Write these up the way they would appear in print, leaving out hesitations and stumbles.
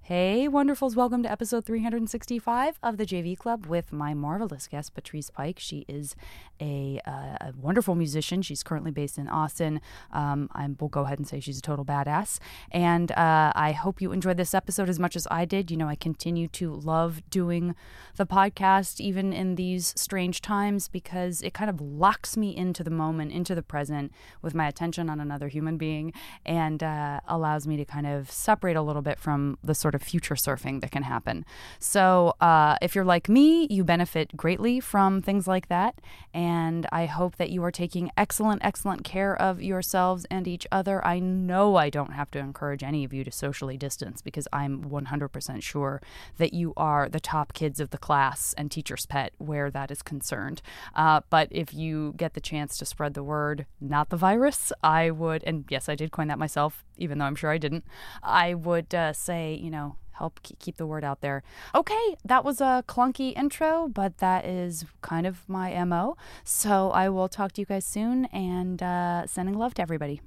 Hey, wonderfuls. Welcome to episode 365 of the JV Club with my marvelous guest, Patrice Pike. She is a wonderful musician. She's currently based in Austin. We'll go ahead and say she's a total badass. And I hope you enjoyed this episode as much as I did. You know, I continue to love doing the podcast, even in these strange times, because it kind of locks me into the moment, into the present, with my attention on another human being, and allows me to kind of separate a little bit from the sort of future surfing that can happen. So if you're like me, you benefit greatly from things like that. And I hope that you are taking excellent care of yourselves and each other. I know I don't have to encourage any of you to socially distance, because I'm 100% sure that you are the top kids of the class and teacher's pet where that is concerned. But if you get the chance to spread the word, not the virus, I would, and yes, I did coin that myself, even though I'm sure I didn't, I would say, you know, help keep the word out there. Okay, that was a clunky intro, but that is kind of my MO. So I will talk to you guys soon, and sending love to everybody.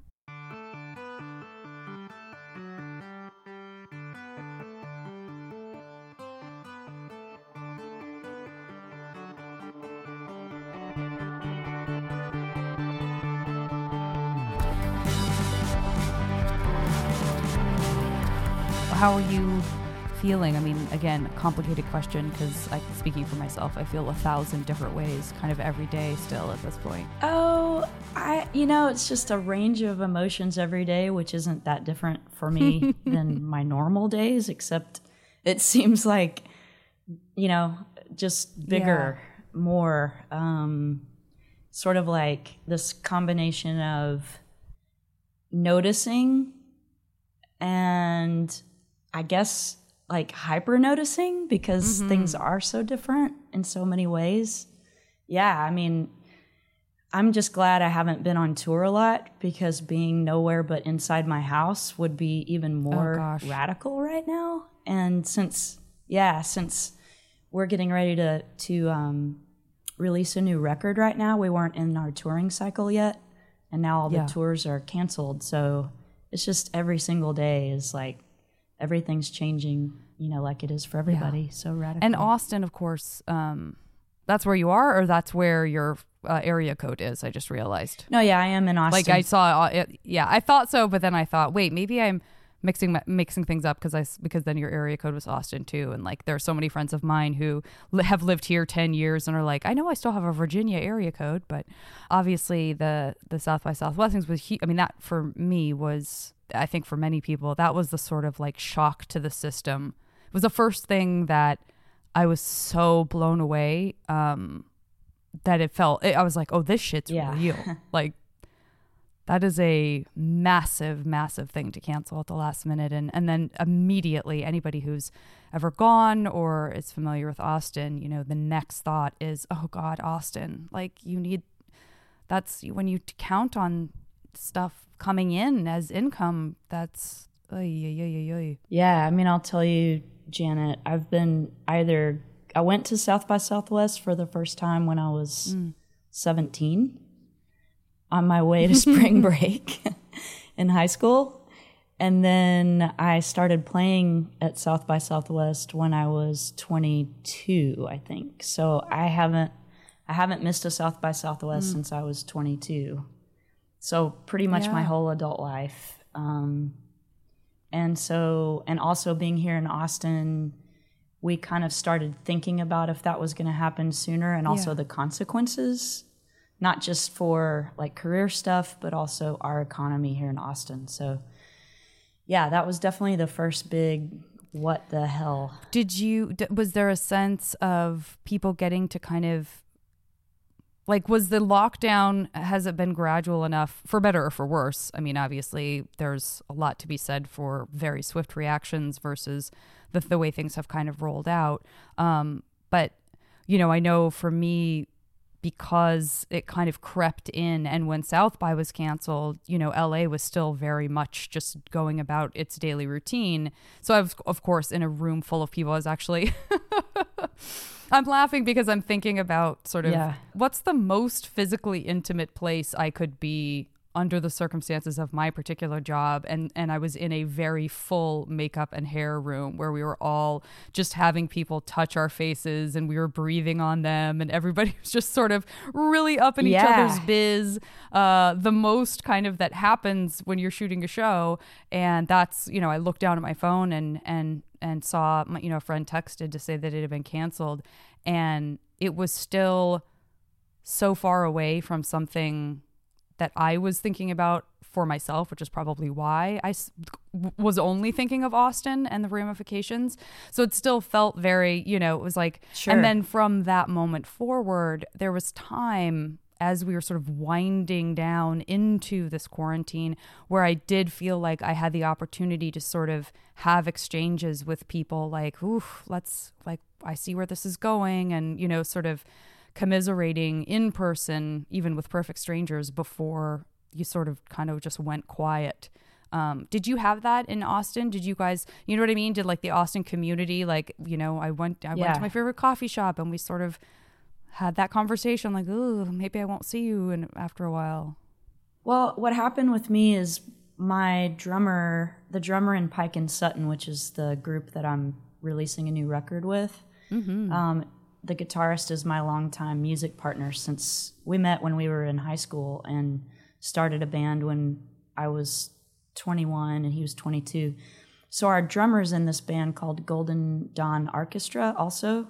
How are you feeling? I mean, again, a complicated question, because speaking for myself, I feel 1,000 different ways kind of every day still at this point. Oh, it's just a range of emotions every day, which isn't that different for me than my normal days, except it seems like, just bigger, more, sort of like this combination of noticing and I guess like hyper noticing, because things are so different in so many ways. Yeah, I mean, I'm just glad I haven't been on tour a lot, because being nowhere but inside my house would be even more radical right now. And since we're getting ready to release a new record right now, we weren't in our touring cycle yet, and now all the tours are canceled. So it's just every single day is like, everything's changing, like it is for everybody. Yeah. So radical. And Austin, of course, that's where you are, or that's where your area code is? I just realized. No, yeah, I am in Austin. Like I saw it. Yeah, I thought so, but then I thought, wait, maybe I'm mixing things up, because then your area code was Austin too. And like, there are so many friends of mine who have lived here 10 years and are like, I know I still have a Virginia area code, but obviously the South by Southwest things was I mean, that for me was, I think for many people, that was the sort of like shock to the system. It was the first thing that I was so blown away that I was like, oh, this shit's real. Like, that is a massive thing to cancel at the last minute. And then immediately, anybody who's ever gone or is familiar with Austin, the next thought is, oh God, Austin. Like, that's when you count on stuff coming in as income, that's yeah. I mean, I'll tell you, Janet, I went to South by Southwest for the first time when I was 17 on my way to spring break in high school, and then I started playing at South by Southwest when I was 22, I think. So I haven't missed a South by Southwest since I was 22. So pretty much my whole adult life. And also being here in Austin, we kind of started thinking about if that was going to happen sooner, and also the consequences, not just for like career stuff, but also our economy here in Austin. So yeah, that was definitely the first big, what the hell. Was there a sense of people getting to kind of, like, was the lockdown, has it been gradual enough, for better or for worse? I mean, obviously, there's a lot to be said for very swift reactions versus the way things have kind of rolled out. But, I know for me, because it kind of crept in, and when South by was canceled, LA was still very much just going about its daily routine. So I was, of course, in a room full of people. I was actually... I'm laughing because I'm thinking about sort of what's the most physically intimate place I could be under the circumstances of my particular job, and I was in a very full makeup and hair room where we were all just having people touch our faces and we were breathing on them, and everybody was just sort of really up in each other's biz, the most kind of that happens when you're shooting a show. And that's, you know, I looked down at my phone and saw my, you know, a friend texted to say that it had been canceled, and it was still so far away from something that I was thinking about for myself, which is probably why I was only thinking of Austin and the ramifications. So it still felt very, you know, it was like, sure. And then from that moment forward, there was time as we were sort of winding down into this quarantine where I did feel like I had the opportunity to sort of have exchanges with people like, oof, let's, like, I see where this is going, and, you know, sort of commiserating in person, even with perfect strangers, before you sort of kind of just went quiet. Did you have that in Austin? Did you guys, you know what I mean? Did like the Austin community, like, you know, I went to my favorite coffee shop and we sort of had that conversation like, ooh, maybe I won't see you after a while. Well, what happened with me is my drummer, the drummer in Pike and Sutton, which is the group that I'm releasing a new record with, the guitarist is my longtime music partner since we met when we were in high school and started a band when I was 21 and he was 22. So our drummer's in this band called Golden Dawn Orchestra also.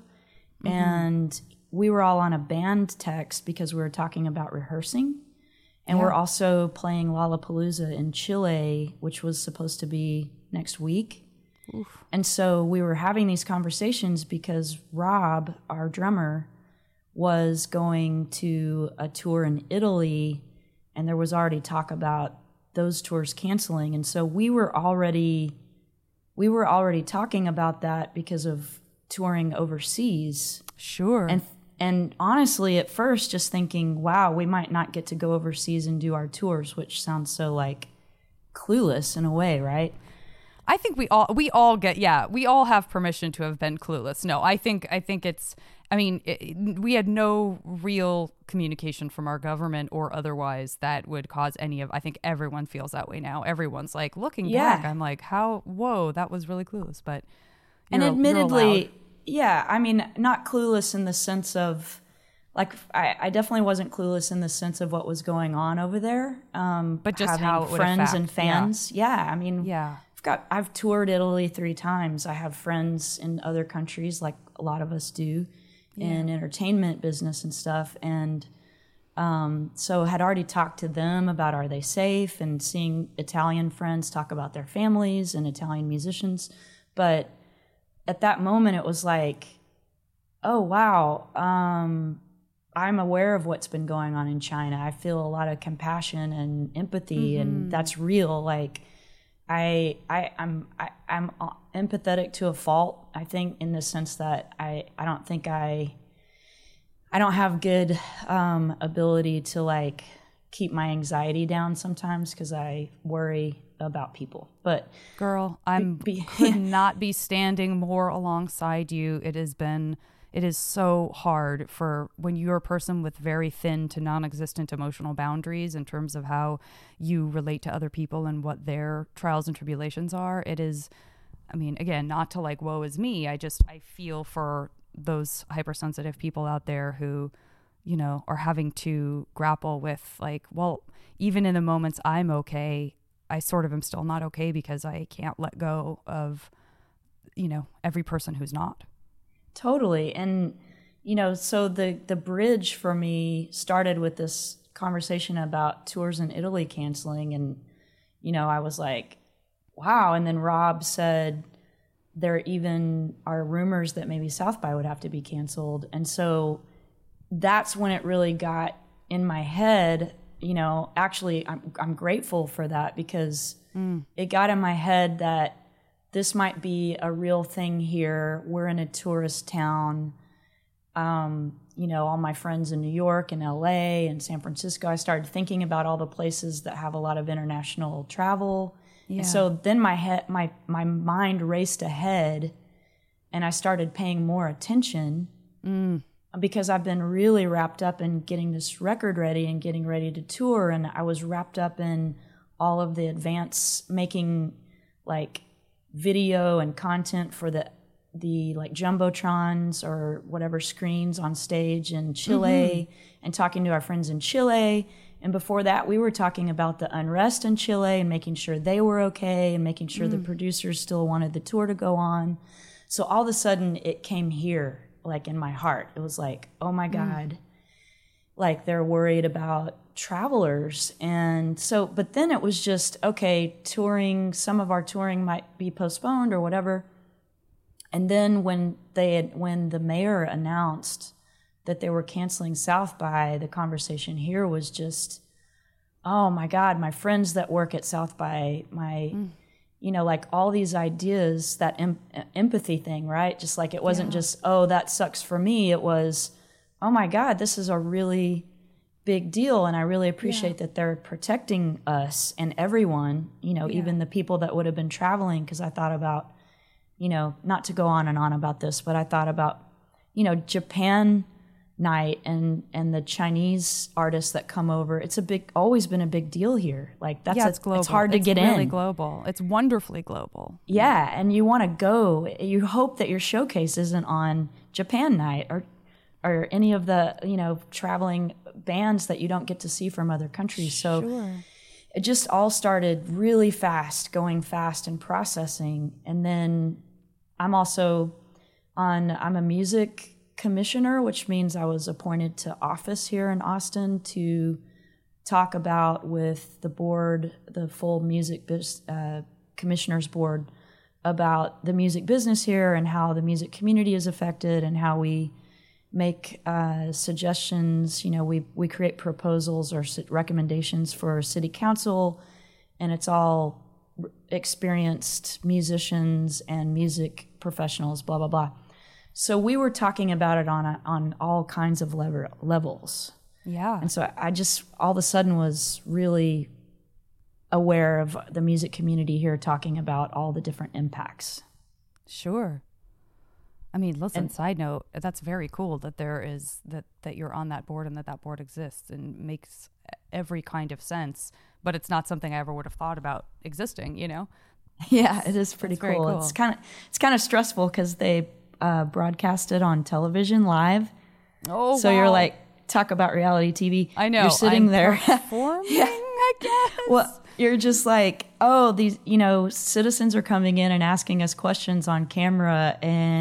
And we were all on a band text because we were talking about rehearsing. And we're also playing Lollapalooza in Chile, which was supposed to be next week. Oof. And so we were having these conversations because Rob, our drummer, was going to a tour in Italy, and there was already talk about those tours canceling. And so we were already talking about that because of touring overseas. Sure. And honestly, at first, just thinking, wow, we might not get to go overseas and do our tours, which sounds so like clueless in a way, right? I think we all get, we all have permission to have been clueless. No, I think it's, I mean, we had no real communication from our government or otherwise that would cause any of, I think everyone feels that way now. Everyone's like, looking back, I'm like, whoa, that was really clueless. But and admittedly, I mean, not clueless in the sense of, like, I definitely wasn't clueless in the sense of what was going on over there. But just how it would friends affect. And fans. I mean, I've toured Italy 3 times. I have friends in other countries, like a lot of us do, in entertainment business and stuff. And so had already talked to them about are they safe, and seeing Italian friends talk about their families and Italian musicians. But at that moment, it was like, oh, wow, I'm aware of what's been going on in China. I feel a lot of compassion and empathy, and that's real. Like, I'm empathetic to a fault, I think, in the sense that I don't think I don't have good ability to, like, keep my anxiety down sometimes because I worry about people. But girl, could not be standing more alongside you. It is so hard for when you're a person with very thin to non-existent emotional boundaries in terms of how you relate to other people and what their trials and tribulations are. It is, I mean, again, not to like, woe is me. I feel for those hypersensitive people out there who, you know, are having to grapple with like, well, even in the moments I'm okay, I sort of am still not okay because I can't let go of, you know, every person who's not. Totally. And, you know, so the bridge for me started with this conversation about tours in Italy canceling. And, you know, I was like, wow. And then Rob said there even are rumors that maybe South by would have to be canceled. And so that's when it really got in my head. You know, actually, I'm grateful for that because it got in my head that this might be a real thing here. We're in a tourist town. You know, all my friends in New York and LA and San Francisco, I started thinking about all the places that have a lot of international travel. Yeah. And so then my mind raced ahead and I started paying more attention. because I've been really wrapped up in getting this record ready and getting ready to tour. And I was wrapped up in all of the making like video and content for the like jumbotrons or whatever screens on stage in Chile, and talking to our friends in Chile. And before that, we were talking about the unrest in Chile and making sure they were okay and making sure the producers still wanted the tour to go on. So all of a sudden it came here, like in my heart. It was like, oh my God, like they're worried about travelers. And so, but then it was just, okay, some of our touring might be postponed or whatever. And then when the mayor announced that they were canceling South by, the conversation here was just, oh my God, my friends that work at South by, you know, like all these ideas, that empathy thing, right? Just like it wasn't just, oh, that sucks for me. It was, oh my God, this is a really big deal. And I really appreciate that they're protecting us and everyone, you know, even the people that would have been traveling. Because I thought about, you know, not to go on and on about this, but I thought about, you know, Japan night and the Chinese artists that come over. It's always been a big deal here. Like it's global. It's hard to get in. It's really global. It's wonderfully global. Yeah, and you want to go. You hope that your showcase isn't on Japan night or any of the, you know, traveling bands that you don't get to see from other countries. So it just all started really fast, going fast and processing. And then I'm a music commissioner, which means I was appointed to office here in Austin to talk about with the board, the full music commissioners board, about the music business here and how the music community is affected and how we make suggestions. You know, we create proposals or recommendations for city council, and it's all experienced musicians and music professionals, blah, blah, blah. So we were talking about it on all kinds of levels. Yeah. And so I just all of a sudden was really aware of the music community here talking about all the different impacts. Sure. I mean, listen, side note, that's very cool that there is that you're on that board and that board exists and makes every kind of sense, but it's not something I ever would have thought about existing, you know? Yeah, it is pretty cool. It's kind of stressful because they broadcast it on television live. Oh, so you're like, talk about reality TV. I know. You're sitting there performing, I guess. Well, you're just like, oh, these, you know, citizens are coming in and asking us questions on camera,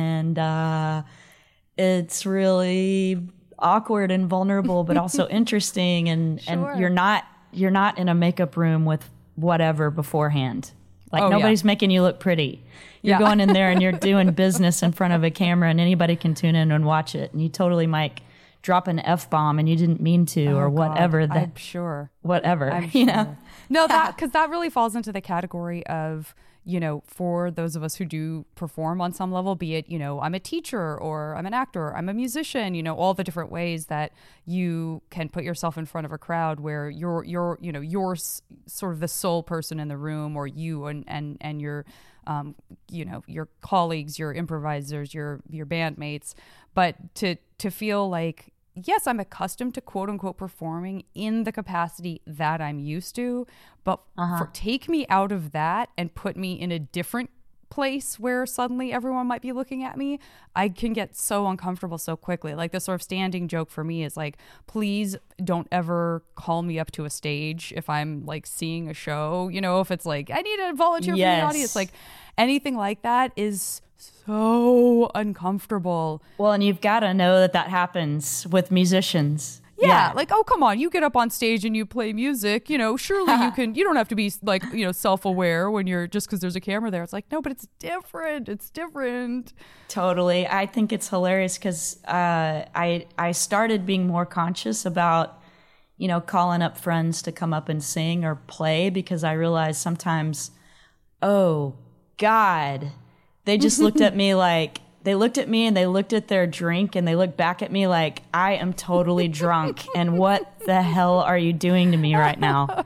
and it's really awkward and vulnerable, but also interesting. And you're not in a makeup room with whatever beforehand. Like nobody's making you look pretty. You're going in there and you're doing business in front of a camera, and anybody can tune in and watch it. And you totally might drop an F-bomb and you didn't mean to, or whatever. I'm sure. Whatever. I'm you sure. know? No, because that really falls into the category of, you know, for those of us who do perform on some level, be it, you know, I'm a teacher or I'm an actor, or I'm a musician, you know, all the different ways that you can put yourself in front of a crowd where you're you know, you're sort of the sole person in the room, or you and your you know, your colleagues, your improvisers, your bandmates, but to feel like, yes, I'm accustomed to quote unquote performing in the capacity that I'm used to, but take me out of that and put me in a different place where suddenly everyone might be looking at me, I can get so uncomfortable so quickly. Like the sort of standing joke for me is like, please don't ever call me up to a stage if I'm like seeing a show, you know, if it's like, I need a volunteer from the audience, like anything like that is so uncomfortable. Well, and you've got to know that happens with musicians. Yeah, like, oh, come on, you get up on stage and you play music, you know, surely you don't have to be like, you know, self-aware when you're, just because there's a camera there. It's like, no, but it's different. Totally. I think it's hilarious because I started being more conscious about, you know, calling up friends to come up and sing or play, because I realized sometimes, oh, God, they just looked at me like, they looked at me and they looked at their drink and they looked back at me like, I am totally drunk. And what the hell are you doing to me right now?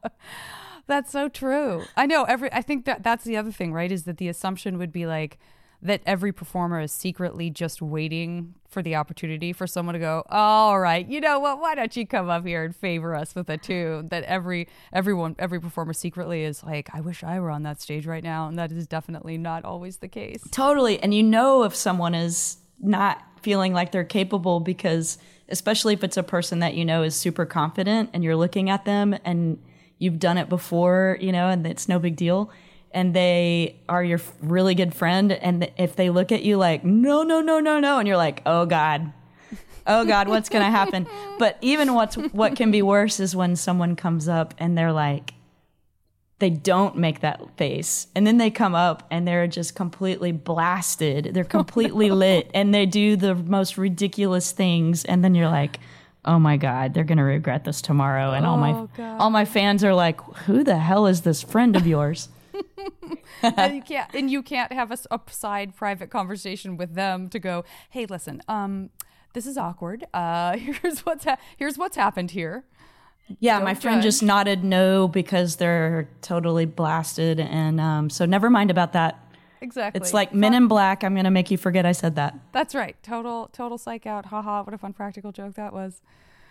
That's so true. I know. I think that's the other thing, right? Is that the assumption would be like, that every performer is secretly just waiting for the opportunity for someone to go, all right, you know what, why don't you come up here and favor us with a tune? That every performer secretly is like, I wish I were on that stage right now. And that is definitely not always the case. Totally. And you know if someone is not feeling like they're capable, because especially if it's a person that you know is super confident and you're looking at them and you've done it before, you know, and it's no big deal. And they are your really good friend. And if they look at you like, no, and you're like, oh God, what's going to happen? But even what can be worse is when someone comes up and they're like, they don't make that face. And then they come up and they're just completely blasted. They're completely lit and they do the most ridiculous things. And then you're like, oh my God, they're going to regret this tomorrow. And all my fans are like, who the hell is this friend of yours? and you can't have a side private conversation with them to go, hey, listen, this is awkward. Here's what's happened here. Yeah, Don't my friend judge. just nodded no because they're totally blasted. And so never mind about that. Exactly. It's like Men in Black. I'm going to make you forget I said that. That's right. Total psych out. Haha, what a fun practical joke that was.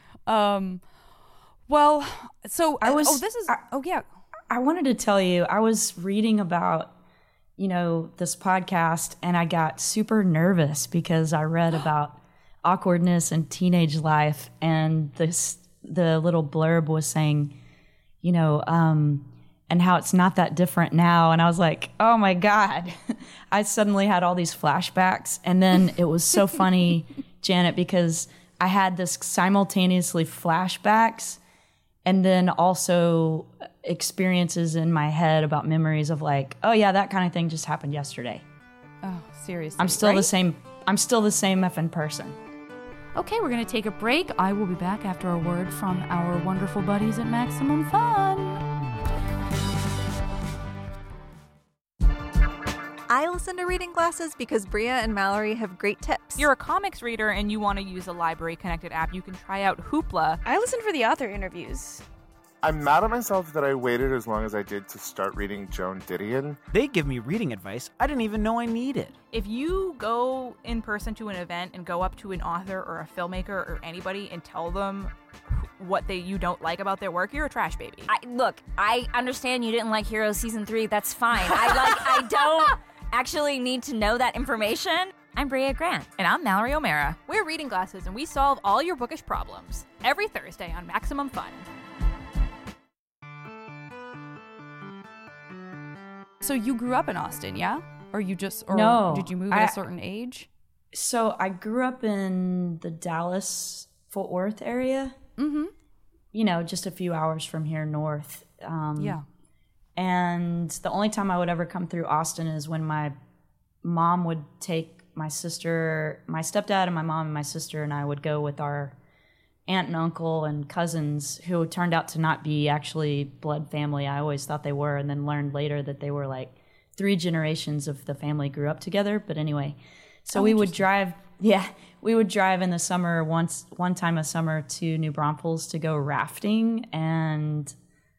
Well, so I wanted to tell you, I was reading about, you know, this podcast and I got super nervous because I read about awkwardness in teenage life, and the little blurb was saying, you know, and how it's not that different now. And I was like, oh my God, I suddenly had all these flashbacks. And then it was so funny, Janet, because I had this simultaneously flashbacks and then also experiences in my head about memories of like, oh yeah, that kind of thing just happened yesterday. Oh, seriously. I'm still the same effing person. Okay, we're going to take a break. I will be back after a word from our wonderful buddies at Maximum Fun. I listen to Reading Glasses because Bria and Mallory have great tips. You're a comics reader and you want to use a library-connected app. You can try out Hoopla. I listen for the author interviews. I'm mad at myself that I waited as long as I did to start reading Joan Didion. They give me reading advice I didn't even know I needed. If you go in person to an event and go up to an author or a filmmaker or anybody and tell them what you don't like about their work, you're a trash baby. Look, I understand you didn't like Heroes Season 3. That's fine. I don't actually need to know that information. I'm Bria Grant. And I'm Mallory O'Mara. We're Reading Glasses and we solve all your bookish problems. Every Thursday on Maximum Fun. So you grew up in Austin, yeah? Or No, did you move at a certain age? So I grew up in the Dallas-Fort Worth area. Mm-hmm. You know, just a few hours from here north. Yeah. And the only time I would ever come through Austin is when my mom would take my sister, my stepdad and my mom and my sister and I would go with our aunt and uncle and cousins who turned out to not be actually blood family. I always thought they were, and then learned later that they were like 3 generations of the family grew up together. But anyway, so we would drive in the summer, one time a summer, to New Braunfels to go rafting and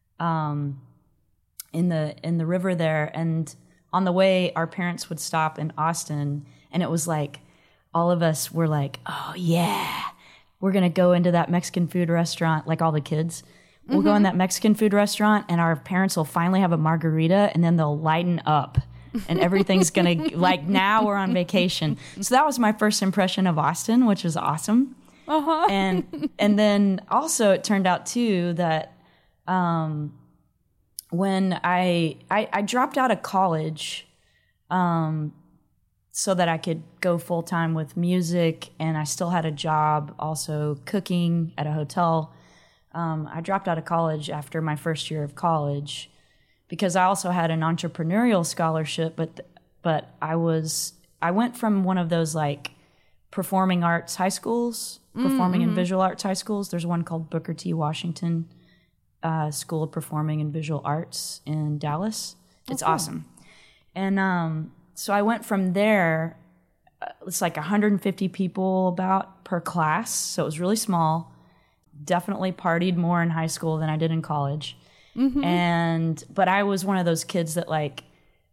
in the river there. And on the way, our parents would stop in Austin, and it was like all of us were like, oh yeah, we're going to go into that Mexican food restaurant, like all the kids. We'll go in that Mexican food restaurant and our parents will finally have a margarita and then they'll lighten up and everything's going to, like, now we're on vacation. So that was my first impression of Austin, which was awesome. Uh-huh. And then also it turned out too that when I dropped out of college so that I could go full-time with music, and I still had a job also cooking at a hotel. I dropped out of college after my first year of college because I also had an entrepreneurial scholarship, but I went from one of those like performing arts high schools, performing and visual arts high schools. There's one called Booker T. Washington School of Performing and Visual Arts in Dallas. It's awesome. And so I went from there. It's like 150 people about per class, so it was really small. Definitely partied more in high school than I did in college. But I was one of those kids that like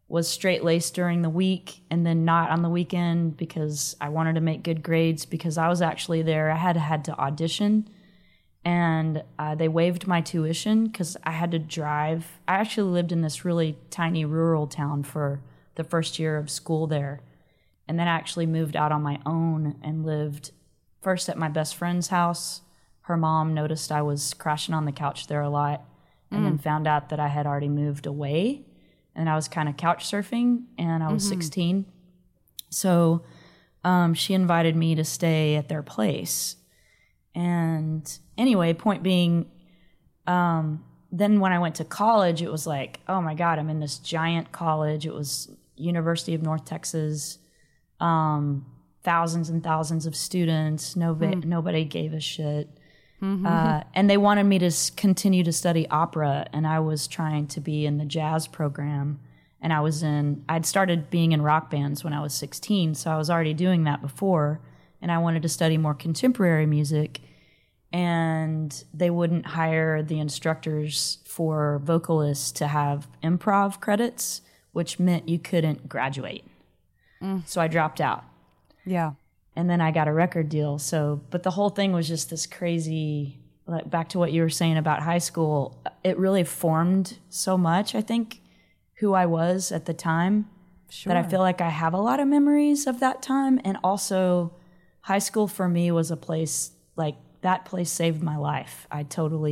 was straight-laced during the week and then not on the weekend because I wanted to make good grades because I was actually there. I had to audition, and they waived my tuition because I had to drive. I actually lived in this really tiny rural town for the first year of school there, and then I actually moved out on my own and lived first at my best friend's house. Her mom noticed I was crashing on the couch there a lot and then found out that I had already moved away. And I was kind of couch surfing, and I was 16. So she invited me to stay at their place. And anyway, point being, then when I went to college, it was like, oh my God, I'm in this giant college. It was University of North Texas, thousands and thousands of students. Nobody gave a shit. And they wanted me to continue to study opera, and I was trying to be in the jazz program. And I'd started being in rock bands when I was 16, so I was already doing that before, and I wanted to study more contemporary music. And they wouldn't hire the instructors for vocalists to have improv credits, which meant you couldn't graduate. So I dropped out. Yeah. And then I got a record deal. But the whole thing was just this crazy, like back to what you were saying about high school, it really formed so much, I think, who I was at the time, that I feel like I have a lot of memories of that time. And also high school for me was a place, like that place saved my life. I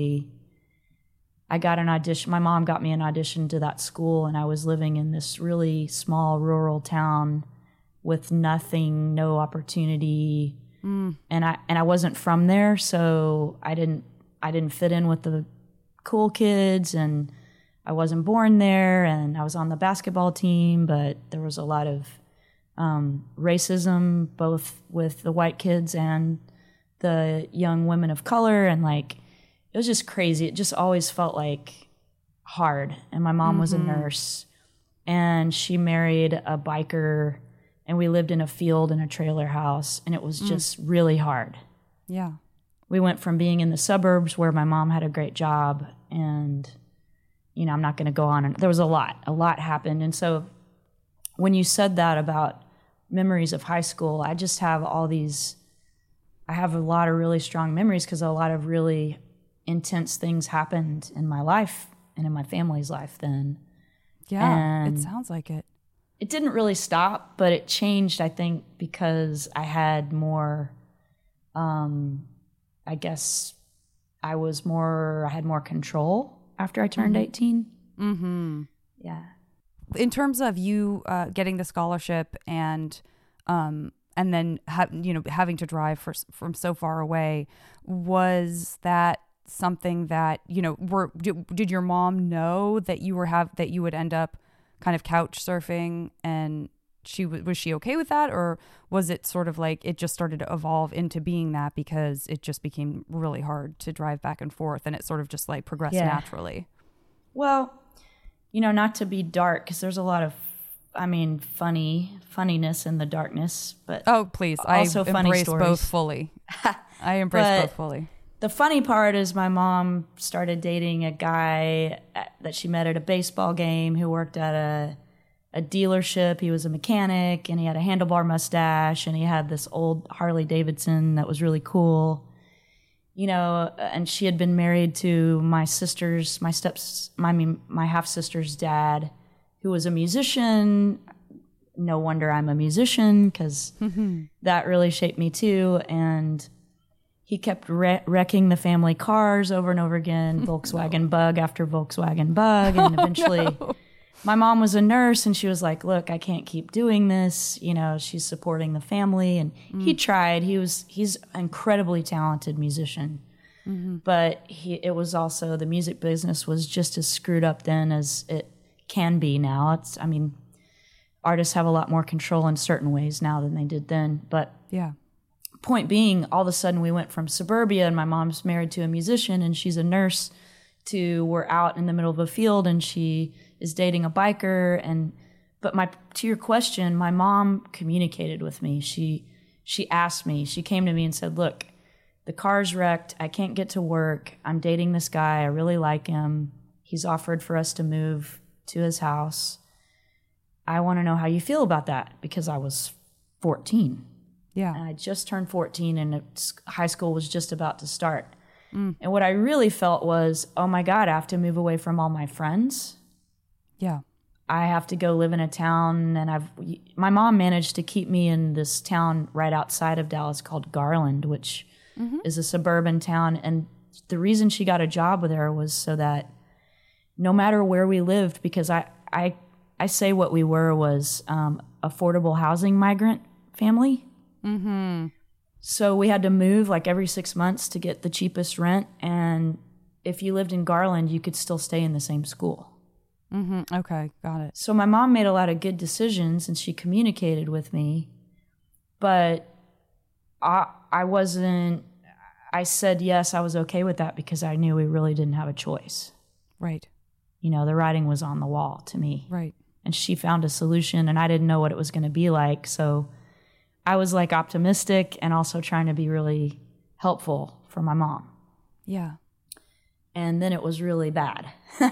got an audition. My mom got me an audition to that school, and I was living in this really small rural town with nothing, no opportunity, and I wasn't from there, so I didn't fit in with the cool kids, and I wasn't born there, and I was on the basketball team, but there was a lot of racism, both with the white kids and the young women of color, and like it was just crazy. It just always felt like hard. And my mom was a nurse, and she married a biker. And we lived in a field in a trailer house, and it was just really hard. Yeah. We went from being in the suburbs where my mom had a great job, and, you know, I'm not going to go on. And there was a lot happened. And so when you said that about memories of high school, I just have I have a lot of really strong memories because a lot of really intense things happened in my life and in my family's life then. Yeah, it sounds like it. It didn't really stop, but it changed, I think, because I had more, I guess I had more control after I turned 18. Yeah. In terms of you getting the scholarship and then having to drive from so far away, was that something that, you know, did your mom know that you would end up kind of couch surfing, and was she okay with that, or was it sort of like it just started to evolve into being that because it just became really hard to drive back and forth, and it sort of just like progressed naturally? Well, you know, not to be dark, because there's a lot of, funniness in the darkness, but oh please, also I funny embrace stories. both fully. I embrace both fully. The funny part is my mom started dating a guy that she met at a baseball game who worked at a dealership. He was a mechanic, and he had a handlebar mustache, and he had this old Harley Davidson that was really cool. You know, and she had been married to my half-sister's dad, who was a musician. No wonder I'm a musician, because that really shaped me too. And he kept wrecking the family cars over and over again, Volkswagen Bug after Volkswagen Bug. And eventually my mom was a nurse, and she was like, look, I can't keep doing this. You know, she's supporting the family. And he tried. He's an incredibly talented musician. But it was also, the music business was just as screwed up then as it can be now. Artists have a lot more control in certain ways now than they did then. But yeah. Point being, all of a sudden we went from suburbia, and my mom's married to a musician and she's a nurse, to we're out in the middle of a field and she is dating a biker. But to your question, my mom communicated with me. She asked me, she came to me and said, look, the car's wrecked. I can't get to work. I'm dating this guy. I really like him. He's offered for us to move to his house. I want to know how you feel about that, because I was 14. Yeah. And I just turned 14 and high school was just about to start. And what I really felt was, oh my God, I have to move away from all my friends. Yeah. I have to go live in a town, and my mom managed to keep me in this town right outside of Dallas called Garland, which is a suburban town. And the reason she got a job there was so that no matter where we lived, because I say what we were was affordable housing migrant family. Mm-hmm. So we had to move like every 6 months to get the cheapest rent. And if you lived in Garland, you could still stay in the same school. Mm-hmm. Okay, got it. So my mom made a lot of good decisions, and she communicated with me, but I wasn't, I said yes, I was okay with that because I knew we really didn't have a choice. Right. You know, the writing was on the wall to me. Right. And she found a solution, and I didn't know what it was going to be like. So I was like optimistic and also trying to be really helpful for my mom. Yeah. And then it was really bad.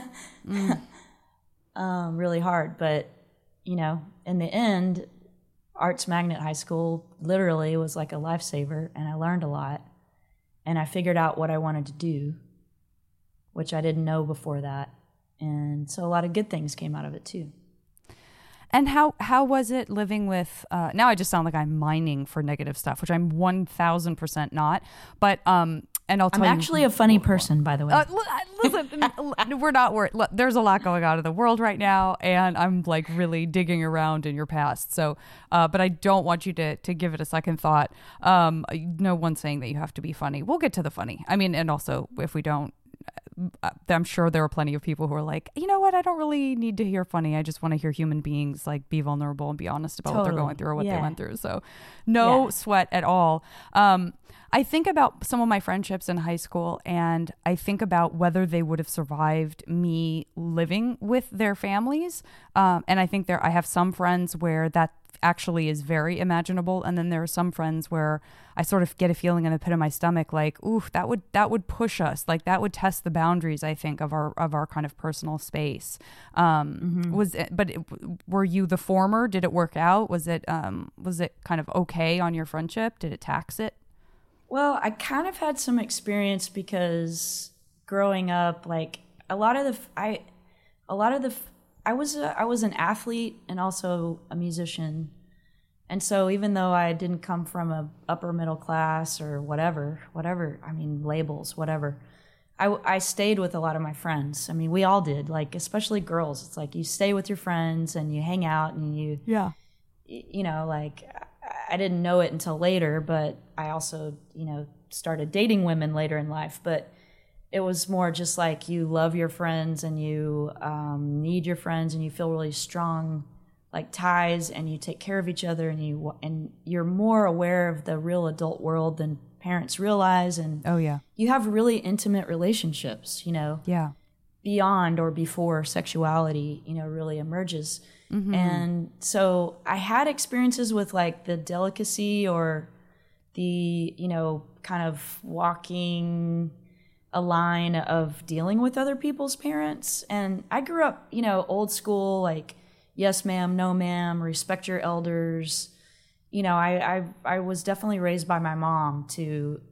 Really hard. But, you know, in the end, Arts Magnet High School literally was like a lifesaver, and I learned a lot. And I figured out what I wanted to do, which I didn't know before that. And so a lot of good things came out of it too. And how was it living with, now I just sound like I'm mining for negative stuff, which I'm 1000% not. But, and I'll tell I'm you. actually a funny person, by the way. Listen, we're not worried. There's a lot going on in the world right now, and I'm like really digging around in your past. So, but I don't want you to give it a second thought. No one's saying that you have to be funny. We'll get to the funny. I mean, and also if we don't, I'm sure there are plenty of people who are like, you know what, I don't really need to hear funny. I just want to hear human beings like be vulnerable and be honest about what they're going through or what they went through. So no sweat at all. I think about some of my friendships in high school, and I think about whether they would have survived me living with their families. And I think I have some friends where that actually is very imaginable, and then there are some friends where I sort of get a feeling in the pit of my stomach like, ooh, that would push us, like that would test the boundaries, I think, of our kind of personal space. Were you the former? Did it work out? Was it kind of okay on your friendship? Did it tax it? Well, I kind of had some experience because growing up, like I was an athlete and also a musician. And so even though I didn't come from a upper middle class or whatever, I mean, labels, whatever, I stayed with a lot of my friends. I mean, we all did, like, especially girls. It's like you stay with your friends and you hang out and you know, like I didn't know it until later, but I also, you know, started dating women later in life. But it was more just like you love your friends and you need your friends and you feel really strong like ties and you take care of each other and you're more aware of the real adult world than parents realize. And you have really intimate relationships, you know, beyond or before sexuality, you know, really emerges. Mm-hmm. And so I had experiences with like the delicacy or the, you know, kind of walking a line of dealing with other people's parents. And I grew up, you know, old school, like, yes, ma'am, no, ma'am, respect your elders. You know, I was definitely raised by my mom to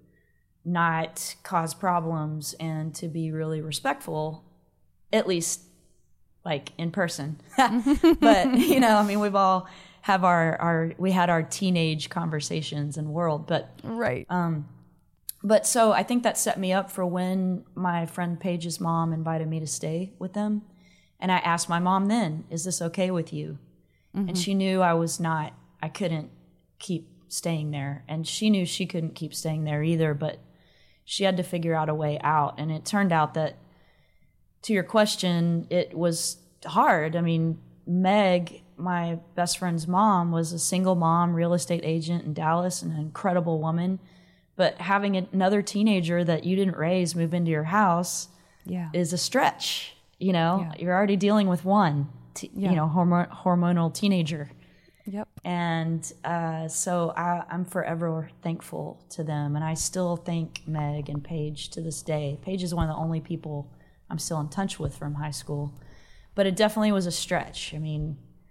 not cause problems and to be really respectful, at least like in person. But, you know, I mean, we've all have we had our teenage conversations and world, but right. But so I think that set me up for when my friend Paige's mom invited me to stay with them. And I asked my mom then, is this okay with you? Mm-hmm. And she knew I couldn't keep staying there. And she knew she couldn't keep staying there either, but she had to figure out a way out. And it turned out that, to your question, it was hard. I mean, Meg, my best friend's mom, was a single mom, real estate agent in Dallas, and an incredible woman. But having another teenager that you didn't raise move into your house is a stretch. You know, you're already dealing with one, you know, hormonal teenager. Yep. And so I'm forever thankful to them. And I still thank Meg and Paige to this day. Paige is one of the only people I'm still in touch with from high school. But it definitely was a stretch. I mean,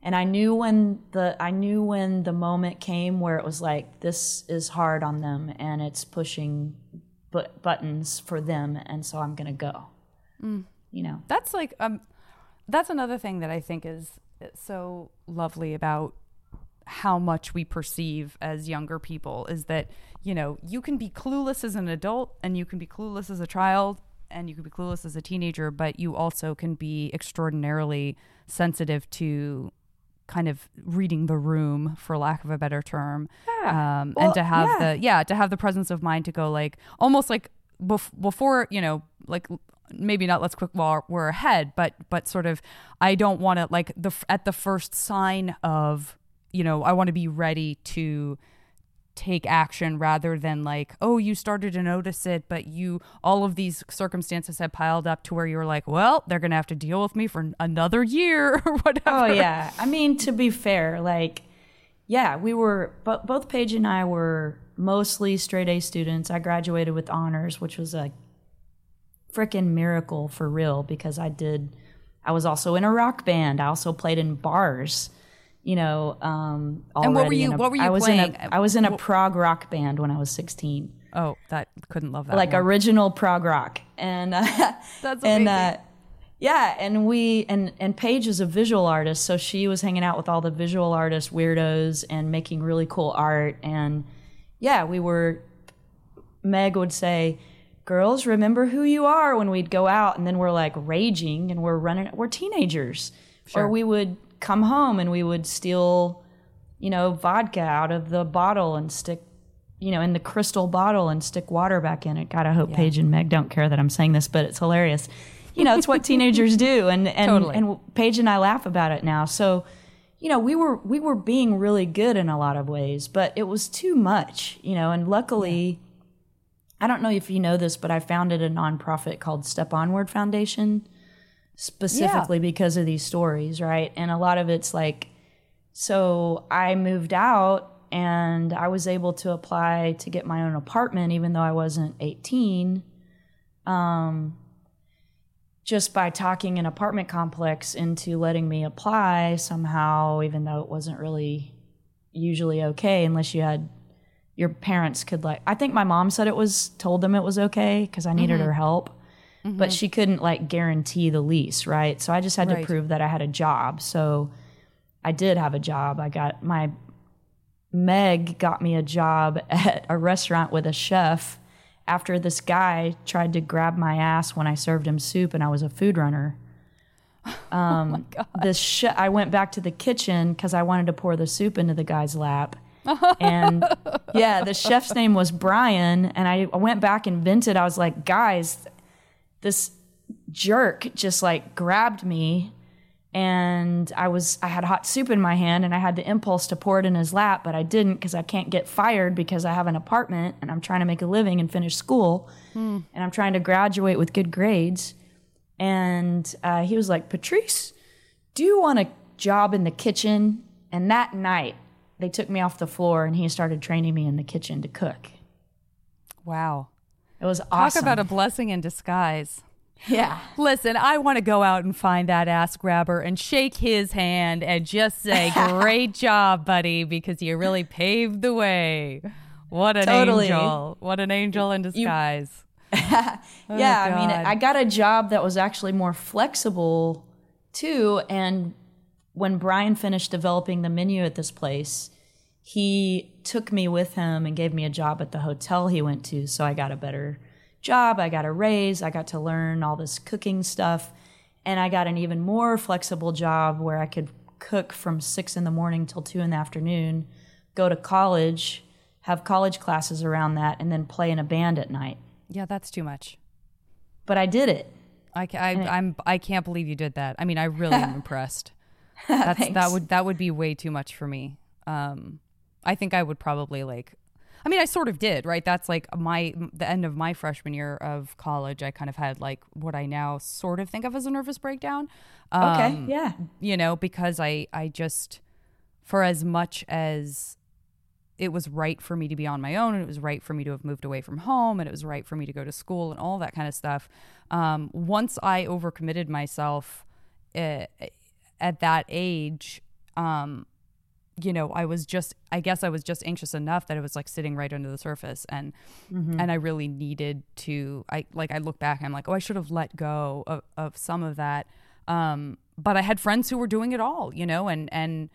And I knew when the moment came where it was like, this is hard on them and it's pushing buttons for them, and so I'm gonna go. You know, that's like that's another thing that I think is so lovely about how much we perceive as younger people, is that, you know, you can be clueless as an adult and you can be clueless as a child and you can be clueless as a teenager, but you also can be extraordinarily sensitive to kind of reading the room, for lack of a better term. And to have the presence of mind to go, like, almost like before, you know, like, maybe not let's quick while we're ahead, but sort of, I don't want to, like, at the first sign of, you know, I want to be ready to take action, rather than like, oh, you started to notice it, but all of these circumstances have piled up to where you're like, well, they're gonna have to deal with me for another year or whatever. Oh yeah, I mean, to be fair, like, yeah, we were, but both Paige and I were mostly straight A students. I graduated with honors, which was a freaking miracle for real, because I was also in a rock band. I also played in bars. You know, and what were you playing? I was in a prog rock band when I was 16. Oh, that couldn't love that. Like more. Original prog rock, and that's amazing. And Paige is a visual artist, so she was hanging out with all the visual artist weirdos and making really cool art. And yeah, Meg would say, "Girls, remember who you are," when we'd go out, and then we're like raging and we're teenagers, sure. Or we would come home and we would steal, you know, vodka out of the bottle and stick, you know, in the crystal bottle and stick water back in it. God, I hope Paige and Meg don't care that I'm saying this, but it's hilarious. You know, it's what teenagers do, and totally. And Paige and I laugh about it now. So, you know, we were being really good in a lot of ways, but it was too much, you know. And luckily, I don't know if you know this, but I founded a nonprofit called Step Onward Foundation, specifically because of these stories, right? And a lot of it's like, so I moved out and I was able to apply to get my own apartment even though I wasn't 18, just by talking an apartment complex into letting me apply somehow, even though it wasn't really usually okay unless you had, your parents could, like, I think my mom said told them it was okay because I needed her help. But she couldn't, like, guarantee the lease, right? So I just had to prove that I had a job. So I did have a job. Meg got me a job at a restaurant with a chef after this guy tried to grab my ass when I served him soup and I was a food runner. Oh my God. I went back to the kitchen because I wanted to pour the soup into the guy's lap. And yeah, the chef's name was Brian. And I went back and vented. I was like, guys, this jerk just like grabbed me, and I had hot soup in my hand and I had the impulse to pour it in his lap, but I didn't because I can't get fired because I have an apartment and I'm trying to make a living and finish school and I'm trying to graduate with good grades. And he was like, Patrice, do you want a job in the kitchen? And that night they took me off the floor and he started training me in the kitchen to cook. Wow. It was awesome. Talk about a blessing in disguise. Yeah. Listen, I want to go out and find that ass grabber and shake his hand and just say, great job, buddy, because you really paved the way. What an angel. What an angel in disguise. I mean, I got a job that was actually more flexible, too. And when Brian finished developing the menu at this place, he took me with him and gave me a job at the hotel he went to. So I got a better job. I got a raise. I got to learn all this cooking stuff. And I got an even more flexible job where I could cook from 6 a.m. till 2 p.m, go to college, have college classes around that, and then play in a band at night. Yeah, that's too much. But I did it. I can't believe you did that. I mean, I really am impressed. That would be way too much for me. I think I would probably I sort of did, right? That's like the end of my freshman year of college. I kind of had like what I now sort of think of as a nervous breakdown. Okay, yeah. You know, because I just, for as much as it was right for me to be on my own and it was right for me to have moved away from home and it was right for me to go to school and all that kind of stuff, once I overcommitted myself at that age, you know, I guess I was just anxious enough that it was like sitting right under the surface, and I really needed to, I look back and I'm like, oh, I should have let go of some of that. But I had friends who were doing it all, you know, and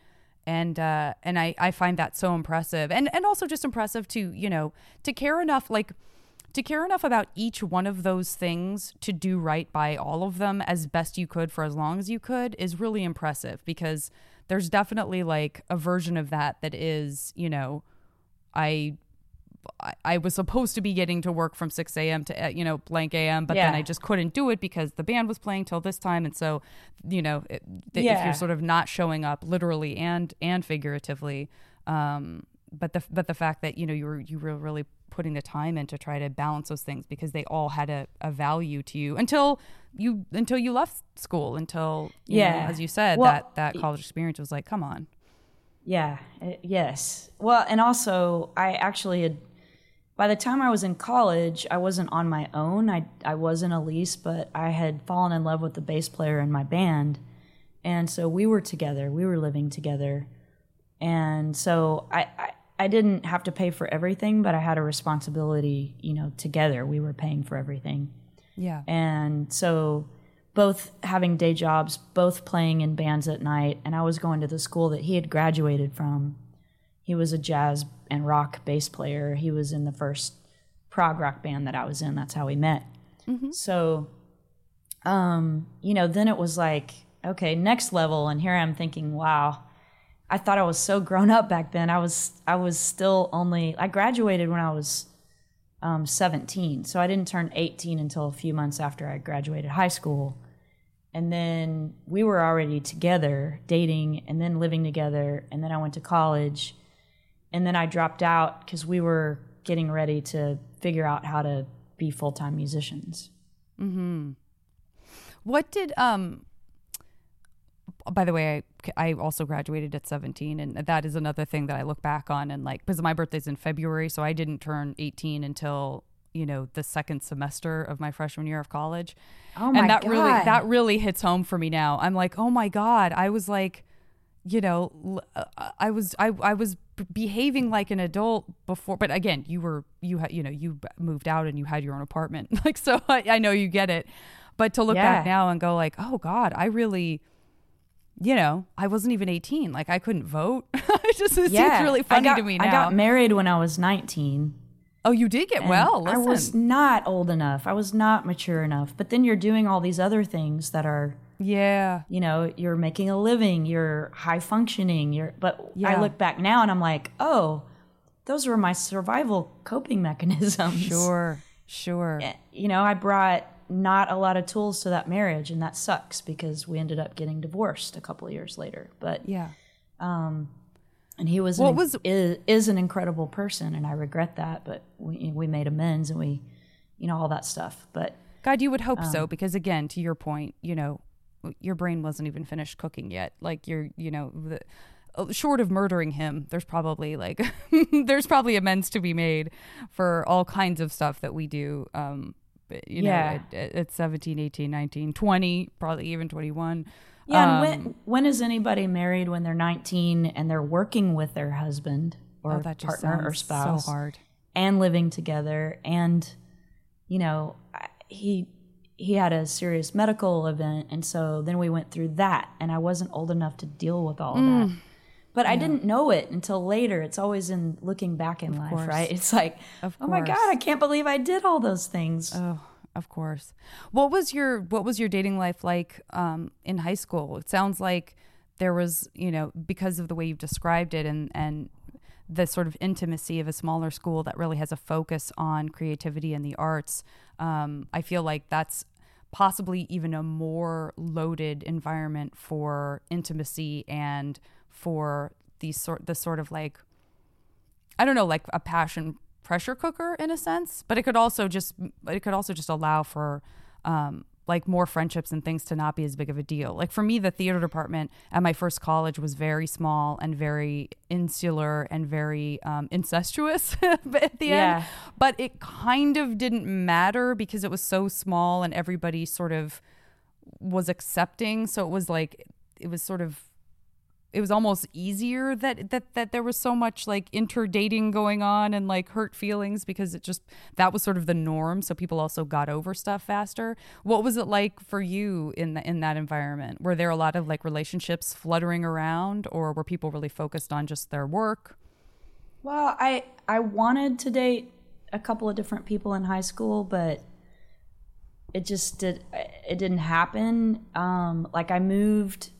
I find that so impressive, and also just impressive to, you know, to care enough about each one of those things to do right by all of them as best you could for as long as you could is really impressive, because there's definitely like a version of that is, you know, I was supposed to be getting to work from 6 a.m. to, you know, blank a.m., but then I just couldn't do it because the band was playing till this time. And so, you know, if you're sort of not showing up literally and figuratively, but the fact that, you know, you were really putting the time in to try to balance those things, because they all had a value to you until you left school, until you know, as you said, that college experience was like, come on. Yeah. Yes. Well, and also I actually had, by the time I was in college, I wasn't on my own. I was in Elise, but I had fallen in love with the bass player in my band. And so we were together. We were living together. And so I didn't have to pay for everything, but I had a responsibility, you know, together. We were paying for everything. Yeah. And so both having day jobs, both playing in bands at night, and I was going to the school that he had graduated from. He was a jazz and rock bass player. He was in the first prog rock band that I was in. That's how we met. Mm-hmm. So, you know, then it was like, okay, next level. And here I'm thinking, wow, I thought I was so grown up back then. I was still only, I graduated when I was 17. So I didn't turn 18 until a few months after I graduated high school. And then we were already together, dating, and then living together. And then I went to college. And then I dropped out because we were getting ready to figure out how to be full-time musicians. Mm-hmm. What did, by the way, I also graduated at 17, and that is another thing that I look back on, and like, because my birthday's in February, so I didn't turn 18 until, you know, the second semester of my freshman year of college. Oh my God. And that really hits home for me now. I'm like, oh my God, I was like, you know, I was behaving like an adult before, but again, you moved out and you had your own apartment. Like, so I know you get it, but to look back now and go like, oh God, I really, you know, I wasn't even 18. Like, I couldn't vote. It seems really funny to me now. I got married when I was 19. Oh, you did get well. Listen. I was not old enough. I was not mature enough. But then you're doing all these other things that are, you know, you're making a living, you're high functioning. I look back now and I'm like, oh, those were my survival coping mechanisms. Sure. You know, I brought not a lot of tools to that marriage, and that sucks because we ended up getting divorced a couple of years later. But and he was is an incredible person, and I regret that. But we made amends, and we, you know, all that stuff. But God, you would hope so, because again, to your point, you know, your brain wasn't even finished cooking yet. Like, short of murdering him, there's probably amends to be made for all kinds of stuff that we do. You know, at 17, 18, 19, 20, probably even 21. Yeah, and when is anybody married when they're 19 and they're working with their husband or partner or spouse? So hard. And living together, and, you know, he had a serious medical event, and so then we went through that, and I wasn't old enough to deal with all of that. But I didn't know it until later. It's always in looking back in life, right? It's like, oh my God, I can't believe I did all those things. Oh, of course. What was your dating life like in high school? It sounds like there was, you know, because of the way you've described it, and the sort of intimacy of a smaller school that really has a focus on creativity and the arts. I feel like that's possibly even a more loaded environment for intimacy and for the sort of like, I don't know, like a passion pressure cooker in a sense, but it could also just allow for like more friendships and things to not be as big of a deal. Like for me, the theater department at my first college was very small and very insular and very incestuous at the end. But it kind of didn't matter because it was so small and everybody sort of was accepting. So it was like, it was sort of, it was almost easier that there was so much like interdating going on and like hurt feelings, because that was sort of the norm. So people also got over stuff faster. What was it like for you in that environment? Were there a lot of like relationships fluttering around, or were people really focused on just their work? Well, I wanted to date a couple of different people in high school, but it didn't happen. Like I moved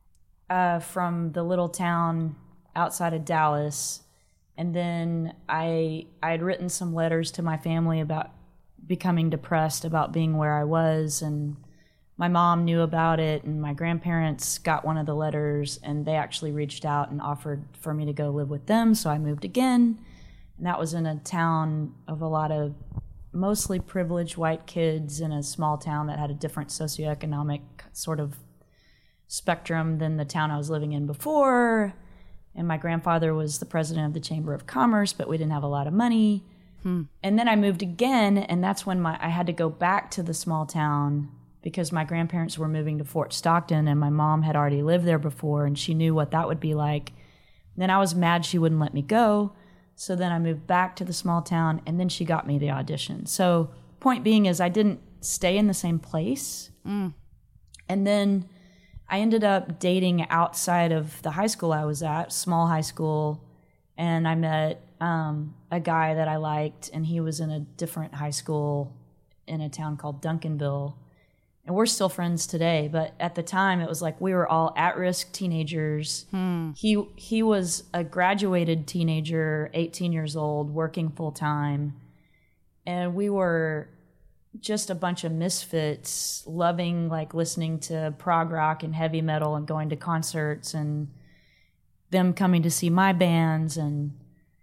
from the little town outside of Dallas, and then I had written some letters to my family about becoming depressed about being where I was, and my mom knew about it, and my grandparents got one of the letters, and they actually reached out and offered for me to go live with them. So I moved again, and that was in a town of a lot of mostly privileged white kids in a small town that had a different socioeconomic sort of spectrum than the town I was living in before. And my grandfather was the president of the Chamber of Commerce, but we didn't have a lot of money. And then I moved again, and that's when I had to go back to the small town because my grandparents were moving to Fort Stockton, and my mom had already lived there before, and she knew what that would be like. And then I was mad she wouldn't let me go. So then I moved back to the small town, and then she got me the audition. So point being is I didn't stay in the same place. And then I ended up dating outside of the high school I was at, small high school, and I met a guy that I liked, and he was in a different high school in a town called Duncanville. And we're still friends today, but at the time it was like we were all at-risk teenagers. He was a graduated teenager, 18 years old, working full-time, and we were just a bunch of misfits, loving like listening to prog rock and heavy metal and going to concerts, and them coming to see my bands. And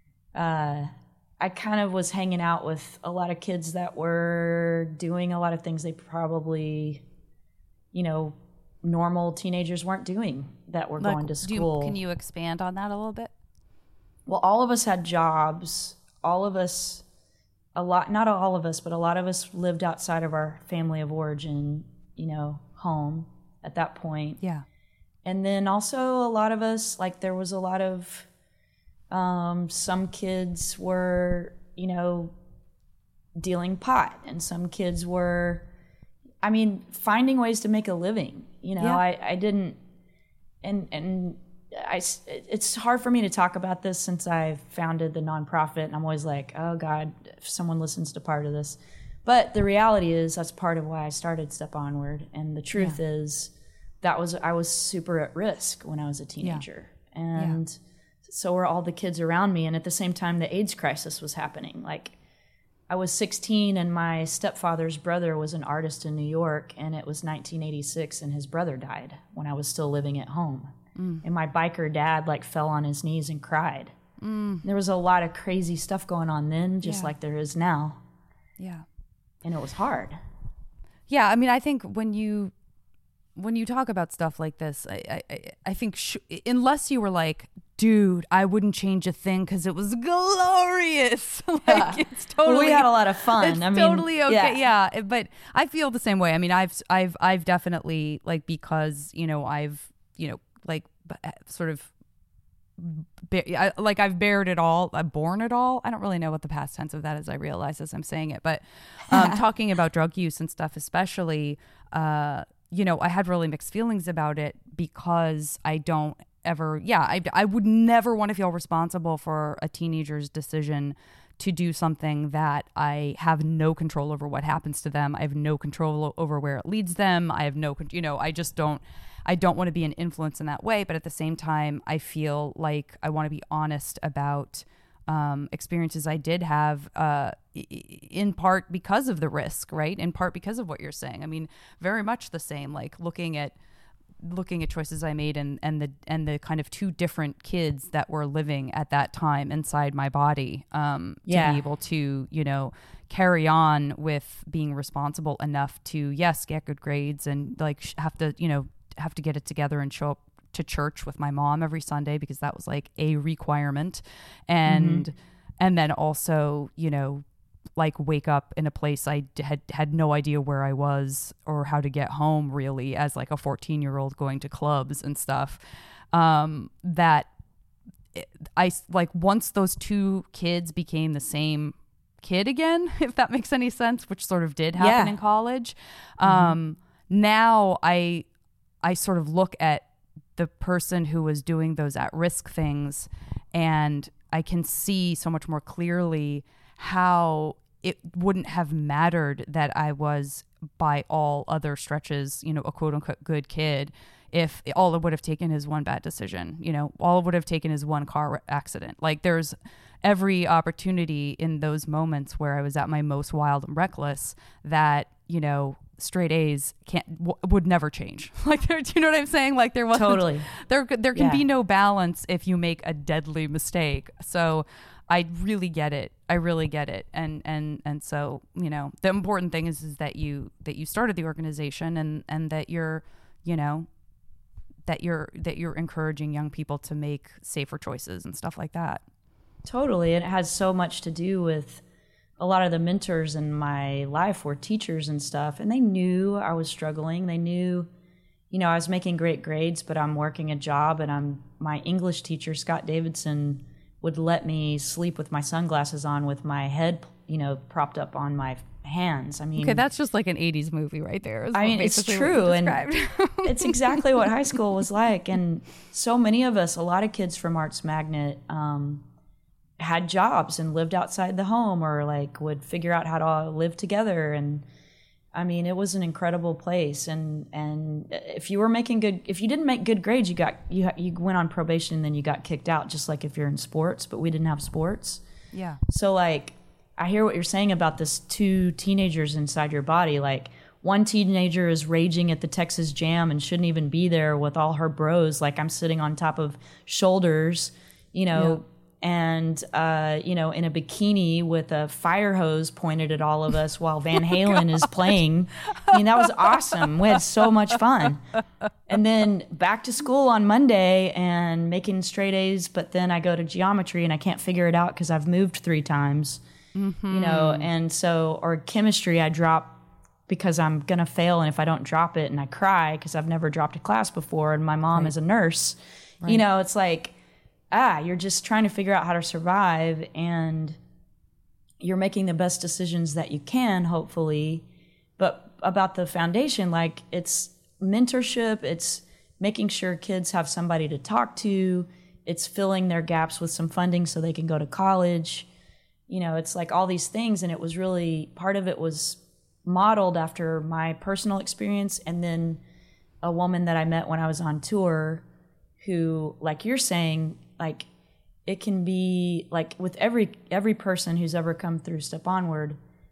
I kind of was hanging out with a lot of kids that were doing a lot of things they probably, normal teenagers weren't doing, that were going to school. Can you expand on that a little bit? Well, all of us had jobs. All of us, not all of us, but a lot of us lived outside of our family of origin, home at that point. Yeah. And then also a lot of us, like there was a lot of, some kids were, dealing pot, and some kids were, finding ways to make a living. I didn't, it's hard for me to talk about this since I founded the nonprofit, and I'm always like, oh God, if someone listens to part of this. But the reality is that's part of why I started Step Onward. And the truth is I was super at risk when I was a teenager. And so were all the kids around me. And at the same time, the AIDS crisis was happening. Like, I was 16 and my stepfather's brother was an artist in New York, and it was 1986 and his brother died when I was still living at home. And my biker dad fell on his knees and cried. There was a lot of crazy stuff going on then, just like there is now. Yeah. And it was hard. Yeah, I think when you talk about stuff like this, I think unless you were like, dude, I wouldn't change a thing because it was glorious. It's totally. We had a lot of fun. It's totally okay. Yeah, but I feel the same way. I've definitely because I've sort of. I've bared it all. I've borne it all. I don't really know what the past tense of that is. I realize as I'm saying it, but talking about drug use and stuff, especially, I had really mixed feelings about it because I don't ever. Yeah, I would never want to feel responsible for a teenager's decision to do something that I have no control over what happens to them. I have no control over where it leads them. I have no, I don't want to be an influence in that way. But at the same time, I feel like I want to be honest about experiences I did have in part because of the risk, right? In part because of what you're saying. Very much the same, looking at choices I made and the kind of two different kids that were living at that time inside my body to be able to, carry on with being responsible enough to, get good grades and have to get it together and show up to church with my mom every Sunday because that was a requirement. And then also, wake up in a place I had no idea where I was or how to get home really as a 14-year-old going to clubs and stuff. that I like once those two kids became the same kid again, if that makes any sense, which sort of did happen in college. Now I sort of look at the person who was doing those at-risk things, and I can see so much more clearly how it wouldn't have mattered that I was, by all other stretches, you know, a quote-unquote good kid, if all it would have taken is one bad decision. You know, all it would have taken is one car accident. Like, there's every opportunity in those moments where I was at my most wild and reckless that, you know, straight A's would never change. Like, do you know what I'm saying? Like, there wasn't Totally. There can be no balance if you make a deadly mistake. So I really get it. I really get it. And so, you know, the important thing is that you started the organization and that you're, you know, that you're encouraging young people to make safer choices and stuff like that. Totally. It has so much to do with a lot of the mentors in my life were teachers and stuff, and they knew I was struggling. They knew, you know, I was making great grades, but I'm working a job, and my English teacher, Scott Davidson, would let me sleep with my sunglasses on with my head, you know, propped up on my hands. I mean, okay, that's just like an 80s movie right there. I mean, it's true. And it's exactly what high school was like. And so many of us, a lot of kids from Arts Magnet, had jobs and lived outside the home, or like would figure out how to live together. And I mean, it was an incredible place. And if you didn't make good grades, you went on probation and then you got kicked out, just like if you're in sports, but we didn't have sports. Yeah. So like, I hear what you're saying about this two teenagers inside your body. Like, one teenager is raging at the Texas Jam and shouldn't even be there with all her bros. Like, I'm sitting on top of shoulders, you know, and, you know, in a bikini with a fire hose pointed at all of us while Van Halen is playing. I mean, that was awesome. We had so much fun. And then back to school on Monday and making straight A's, but then I go to geometry and I can't figure it out because I've moved 3 times, you know, and so, or chemistry, I drop because I'm going to fail. And if I don't drop it, and I cry because I've never dropped a class before, and my mom is a nurse, you know, it's like, you're just trying to figure out how to survive, and you're making the best decisions that you can, hopefully. But about the foundation, like, it's mentorship, it's making sure kids have somebody to talk to, it's filling their gaps with some funding so they can go to college. You know, it's like all these things, and it was really, part of it was modeled after my personal experience, and then a woman that I met when I was on tour who, like you're saying, like, it can be like with every person who's ever come through Step Onward,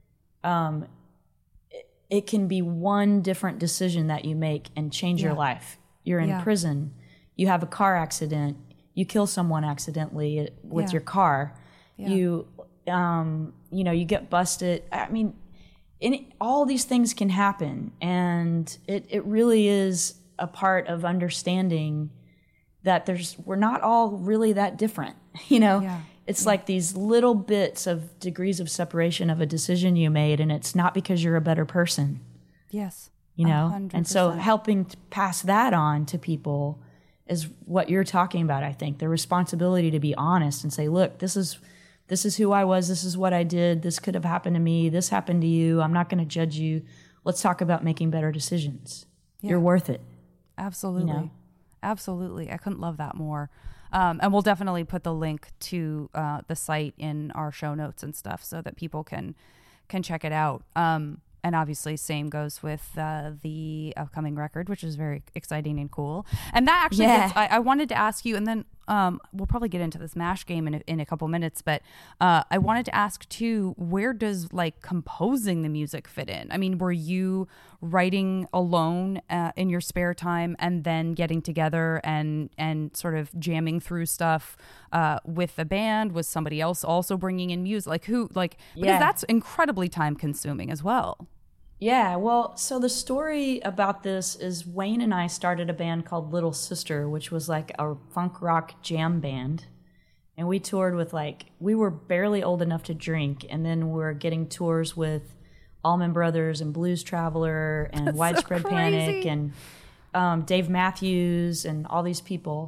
it can be one different decision that you make and change your life. You're in prison, you have a car accident, you kill someone accidentally with your car, you know, you get busted. I mean, all these things can happen, and it really is a part of understanding that we're not all really that different, you know? It's like these little bits of degrees of separation of a decision you made, and it's not because you're a better person. Yes. You know? 100%. And so helping to pass that on to people is what you're talking about, I think. The responsibility to be honest and say, look, this is who I was, this is what I did, this could have happened to me, this happened to you, I'm not going to judge you. Let's talk about making better decisions. You're worth it. Absolutely. You know? Absolutely. I couldn't love that more. And we'll definitely put the link to the site in our show notes and stuff so that people can check it out. And obviously same goes with the upcoming record, which is very exciting and cool. And that actually I wanted to ask you, and then we'll probably get into this MASH game in a couple minutes, but I wanted to ask too, where does like composing the music fit in? I mean, were you writing alone in your spare time and then getting together and sort of jamming through stuff with the band? Was somebody else also bringing in music? Like who, like, because that's incredibly time consuming as well. Yeah, well, so the story about this is Wayne and I started a band called Little Sister, which was like a funk rock jam band. And we toured with we were barely old enough to drink. And then we're getting tours with Allman Brothers and Blues Traveler and Widespread Panic and Dave Matthews and all these people.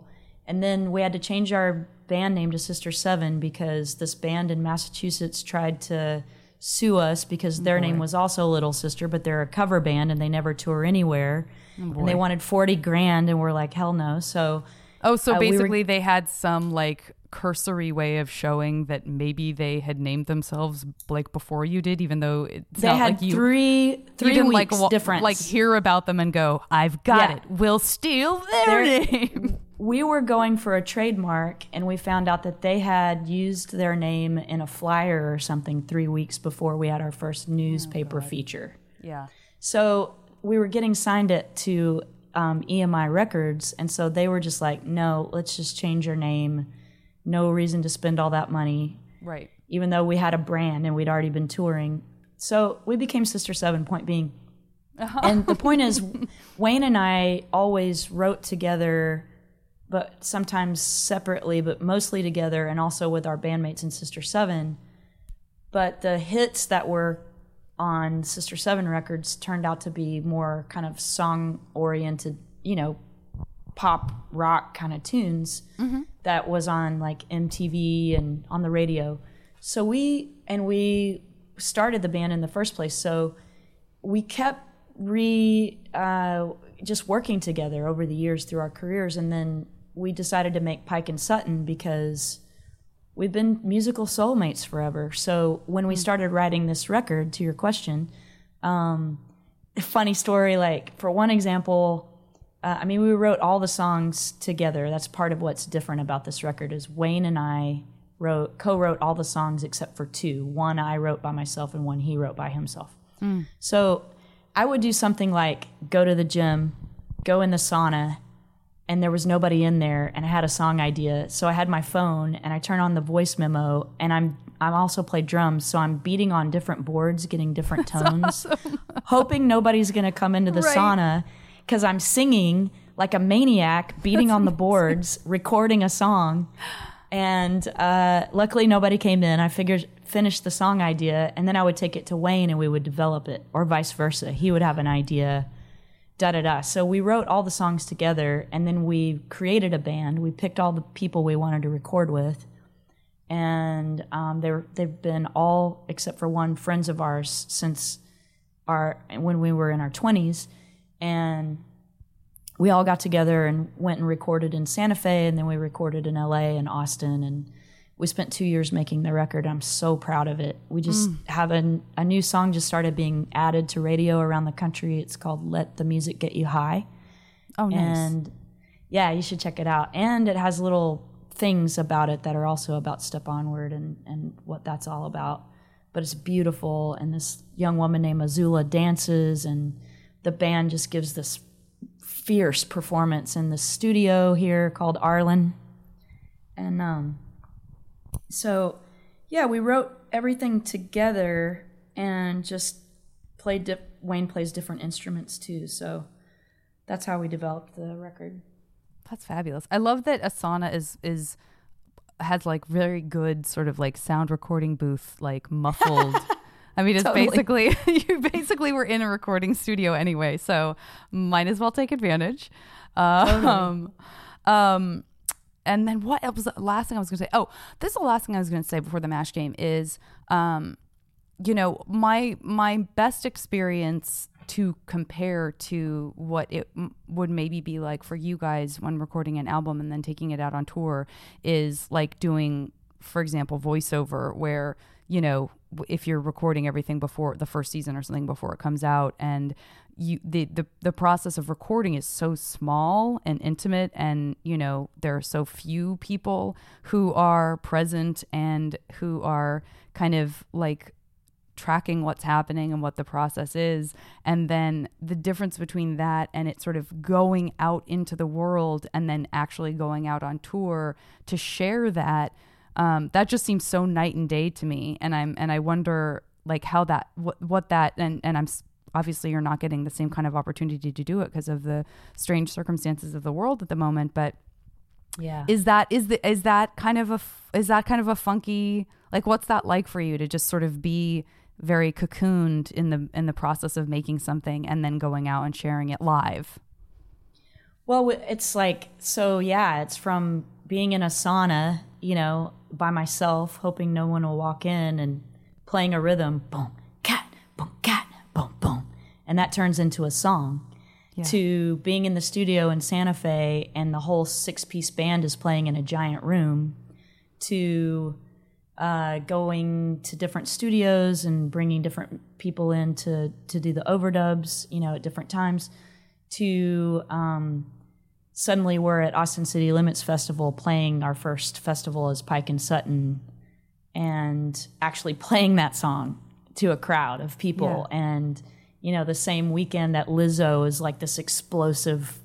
And then we had to change our band name to Sister Seven because this band in Massachusetts tried to sue us because their name was also Little Sister, but they're a cover band and they never tour anywhere. And they wanted $40,000 and we're like, hell no. So basically they had some like cursory way of showing that maybe they had named themselves like before you did, even though it's they not had like you three didn't weeks like difference. Like hear about them and go, I've got it. We'll steal their name. We were going for a trademark and we found out that they had used their name in a flyer or something 3 weeks before we had our first newspaper feature. Yeah. So we were getting signed to EMI Records, and so they were just like, no, let's just change your name. No reason to spend all that money. Right. Even though we had a brand and we'd already been touring. So we became Sister Seven, point being. And the point is, Wayne and I always wrote together, but sometimes separately, but mostly together, and also with our bandmates in Sister Seven. But the hits that were on Sister Seven records turned out to be more kind of song-oriented, pop rock kind of tunes that was on like MTV and on the radio. So we started the band in the first place. So we kept just working together over the years through our careers, and then we decided to make Pike and Sutton because we've been musical soulmates forever. So when we started writing this record, to your question, funny story, like for one example, we wrote all the songs together. That's part of what's different about this record is Wayne and I co-wrote all the songs except for two. One I wrote by myself and one he wrote by himself. So I would do something like go to the gym, go in the sauna, and there was nobody in there, and I had a song idea. So I had my phone, and I turn on the voice memo, and I'm also play drums, so I'm beating on different boards, getting different tones, awesome. Hoping nobody's going to come into the sauna, because I'm singing like a maniac, beating on the boards, recording a song. And luckily nobody came in. I finished the song idea, and then I would take it to Wayne, and we would develop it, or vice versa. He would have an idea, da-da-da. So we wrote all the songs together, and then we created a band. We picked all the people we wanted to record with, and they've been all, except for one, friends of ours since when we were in our 20s, and we all got together and went and recorded in Santa Fe, and then we recorded in LA and Austin, and we spent 2 years making the record. I'm so proud of it. We just have a new song just started being added to radio around the country. It's called Let the Music Get You High. Oh, nice. And yeah, you should check it out. And it has little things about it that are also about Step Onward and what that's all about. But it's beautiful, and this young woman named Azula dances, and the band just gives this fierce performance in the studio here called Arlen. And so, yeah, we wrote everything together and just played. Wayne plays different instruments too, so that's how we developed the record. That's fabulous. I love that Asana has like very good sort of like sound recording booth, like muffled. I mean, it's totally. Basically, you basically were in a recording studio anyway, so might as well take advantage. Totally. And then what was the last thing I was going to say? Oh, this is the last thing I was going to say before the MASH game is, my best experience to compare to what it would maybe be like for you guys when recording an album and then taking it out on tour is like doing, for example, voiceover, where, if you're recording everything before the first season or something before it comes out, and the process of recording is so small and intimate, and there are so few people who are present and who are kind of like tracking what's happening and what the process is, and then the difference between that and it sort of going out into the world and then actually going out on tour to share that. That just seems so night and day to me, and I wonder like how that what that and I'm obviously you're not getting the same kind of opportunity to do it because of the strange circumstances of the world at the moment. But yeah, is that kind of a funky, like, what's that like for you to just sort of be very cocooned in the process of making something and then going out and sharing it live? Well, it's like, so yeah, it's from being in a sauna, you know, by myself, hoping no one will walk in, and playing a rhythm, boom, cat, boom, boom. And that turns into a song. Yeah. To being in the studio in Santa Fe and the whole 6-piece band is playing in a giant room, to going to different studios and bringing different people in to do the overdubs, you know, at different times, to suddenly we're at Austin City Limits Festival playing our first festival as Pike and Sutton, and actually playing that song to a crowd of people. Yeah. And, you know, the same weekend that Lizzo is like this explosive,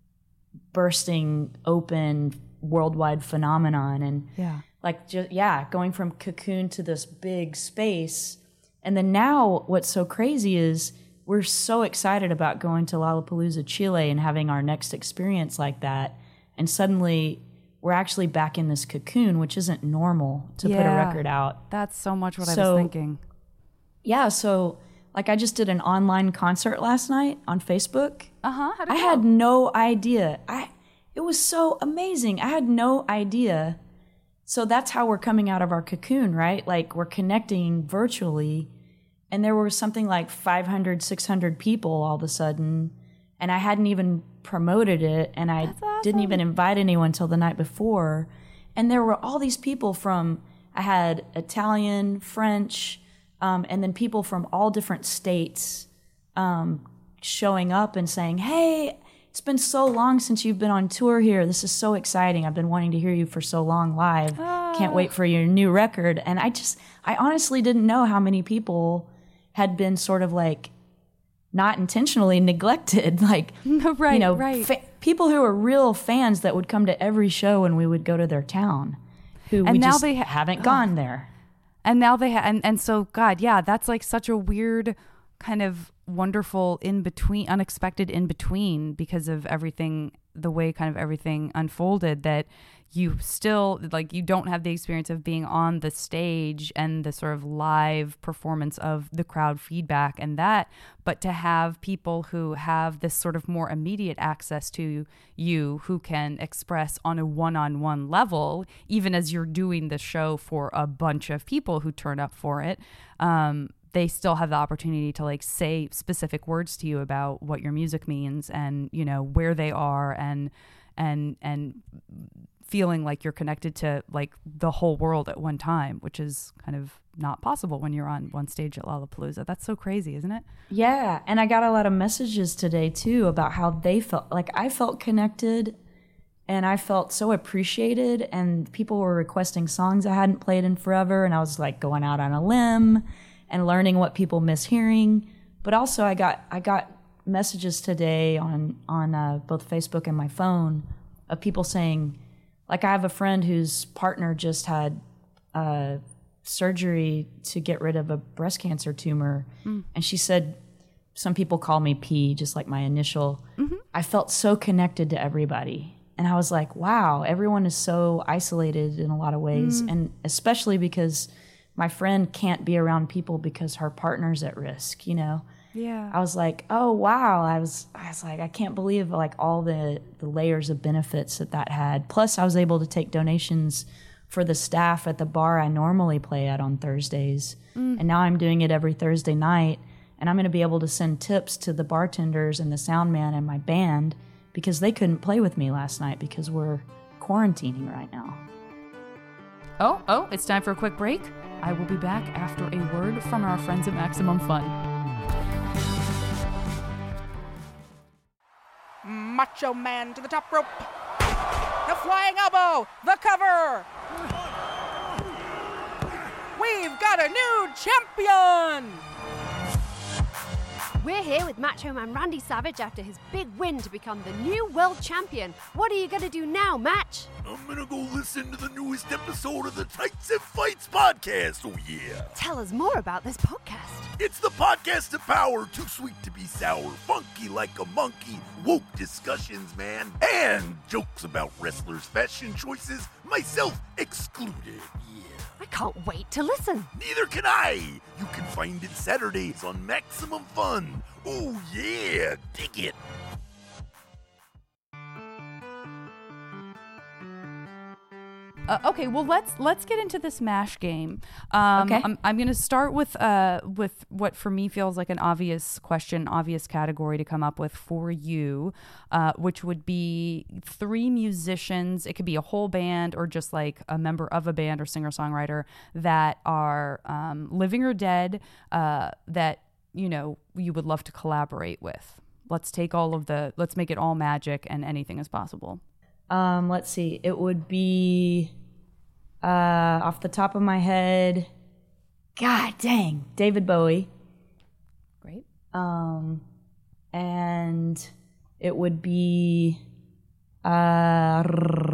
bursting open worldwide phenomenon. And like, going from Cocoon to this big space. And then now what's so crazy is we're so excited about going to Lollapalooza, Chile, and having our next experience like that. And suddenly we're actually back in this cocoon, which isn't normal to put a record out. That's so much what I was thinking. Yeah, so like I just did an online concert last night on Facebook. How'd it go? I had no idea. It was so amazing. I had no idea. So that's how we're coming out of our cocoon, right? Like we're connecting virtually. And there were something like 500, 600 people all of a sudden. And I hadn't even promoted it. And I didn't even invite anyone till the night before. And there were all these people I had Italian, French, and then people from all different states showing up and saying, hey, it's been so long since you've been on tour here. This is so exciting. I've been wanting to hear you for so long live. Can't wait for your new record. And I honestly didn't know how many people had been sort of like not intentionally neglected. Like, people who were real fans that would come to every show when we would go to their town, who we just haven't gone there. And now they and so God, yeah, that's like such a weird kind of wonderful unexpected in between because of everything, the way kind of everything unfolded, that you still like, you don't have the experience of being on the stage and the sort of live performance of the crowd feedback and that, but to have people who have this sort of more immediate access to you, who can express on a one-on-one level, even as you're doing the show for a bunch of people who turn up for it. They still have the opportunity to like say specific words to you about what your music means and, you know, where they are and feeling like you're connected to like the whole world at one time, which is kind of not possible when you're on one stage at Lollapalooza. That's so crazy, isn't it? Yeah. And I got a lot of messages today too about how they felt. Like I felt connected and I felt so appreciated, and people were requesting songs I hadn't played in forever. And I was like going out on a limb and learning what people miss hearing. But also I got messages today on both Facebook and my phone of people saying, like I have a friend whose partner just had surgery to get rid of a breast cancer tumor. And she said, some people call me P, just like my initial. I felt so connected to everybody. And I was like, wow, everyone is so isolated in a lot of ways. And especially because my friend can't be around people because her partner's at risk, you know? Yeah. I was like, oh, wow. I was like, I can't believe like all the layers of benefits that had. Plus, I was able to take donations for the staff at the bar I normally play at on Thursdays. And now I'm doing it every Thursday night. And I'm going to be able to send tips to the bartenders and the sound man and my band because they couldn't play with me last night because we're quarantining right now. Oh, it's time for a quick break. I will be back after a word from our friends at Maximum Fun. Macho Man to the top rope. The flying elbow. The cover. We've got a new champion. We're here with Macho Man Randy Savage after his big win to become the new world champion. What are you going to do now, Match? I'm going to go listen to the newest episode of the Tights and Fights podcast. Oh, yeah. Tell us more about this podcast. It's the podcast of power, too sweet to be sour, funky like a monkey, woke discussions, man, and jokes about wrestlers' fashion choices, myself excluded. Yeah. I can't wait to listen. Neither can I. You can find it Saturdays on Maximum Fun. Oh, yeah. Dig it. Okay, well let's get into this MASH game. Okay. I'm going to start with what for me feels like an obvious question, obvious category to come up with for you, which would be 3 musicians. It could be a whole band or just like a member of a band or singer-songwriter that are living or dead that you would love to collaborate with. Let's make it all magic and anything is possible. Let's see. It would be off the top of my head. God dang, David Bowie. Great. And it would be Bon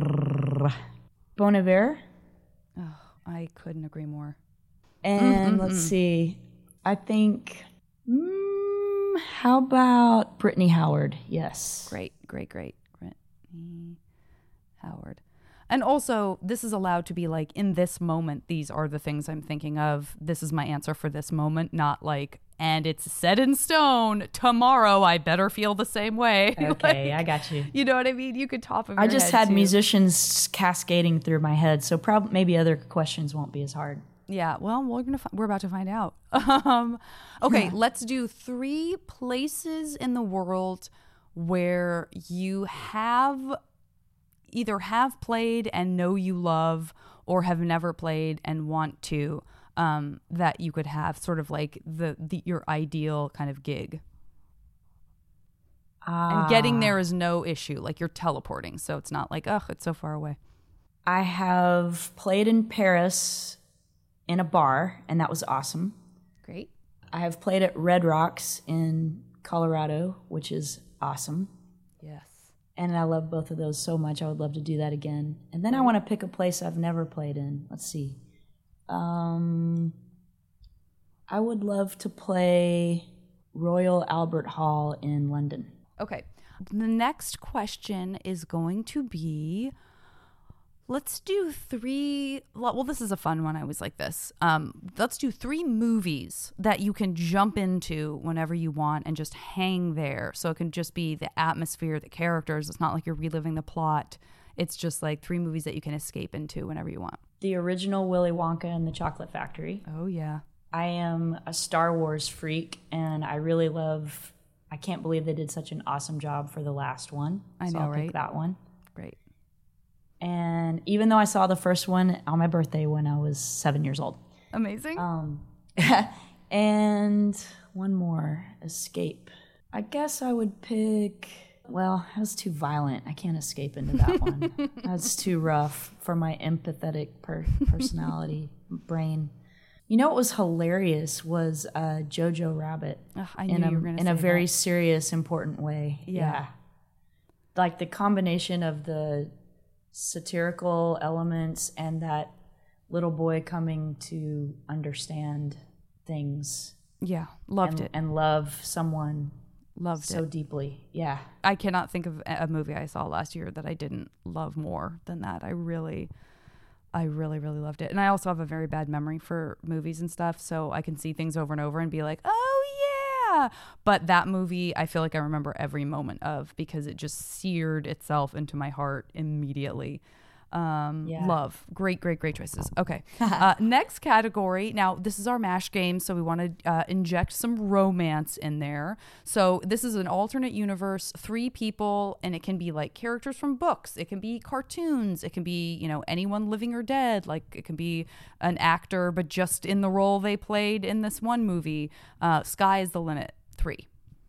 Iver. Oh, I couldn't agree more. And let's see. I think. How about Brittany Howard? Yes. Great. Brittany Howard. And also, this is allowed to be like, in this moment, these are the things I'm thinking of. This is my answer for this moment, not like, and it's set in stone. Tomorrow, I better feel the same way. Okay, I got you. You know what I mean? You could top of your I just head had too. musicians cascading through my head, so maybe other questions won't be as hard. Yeah, well, we're about to find out. Okay, let's do 3 places in the world where you either have played and know you love, or have never played and want to, that you could have sort of like your ideal kind of gig. And getting there is no issue. Like, you're teleporting, so it's not like, it's so far away. I have played in Paris in a bar, and that was awesome. Great. I have played at Red Rocks in Colorado, which is awesome. Yes. And I love both of those so much. I would love to do that again. And then I want to pick a place I've never played in. Let's see. I would love to play Royal Albert Hall in London. Okay. The next question is going to be, let's do 3. Well, this is a fun one. I always like this. Let's do 3 movies that you can jump into whenever you want and just hang there. So it can just be the atmosphere, the characters. It's not like you're reliving the plot. It's just like 3 movies that you can escape into whenever you want. The original Willy Wonka and the Chocolate Factory. Oh, yeah. I am a Star Wars freak, and I really love... I can't believe they did such an awesome job for the last one. I know, I'll right? pick that one. Great. And even though I saw the first one on my birthday when I was 7 years old. Amazing. And one more, Escape. I guess I would pick... Well, that was too violent. I can't escape into that one. That's too rough for my empathetic personality brain. You know what was hilarious was Jojo Rabbit. I knew you were going to say in a very that. serious, important way. Yeah. Like the combination of the satirical elements and that little boy coming to understand things. Yeah, loved it. And love someone Loved so it. deeply. Yeah. I cannot think of a movie I saw last year that I didn't love more than that. I really, really loved it. And I also have a very bad memory for movies and stuff, so I can see things over and over and be like, oh yeah. But that movie, I feel like I remember every moment of, because it just seared itself into my heart immediately. Love. Great choices. Okay. Next category. Now, this is our MASH game, so we want to inject some romance in there. So this is an alternate universe, 3 people, and it can be like characters from books. It can be cartoons. It can be, anyone living or dead. Like, it can be an actor, but just in the role they played in this one movie. Sky is the limit. 3.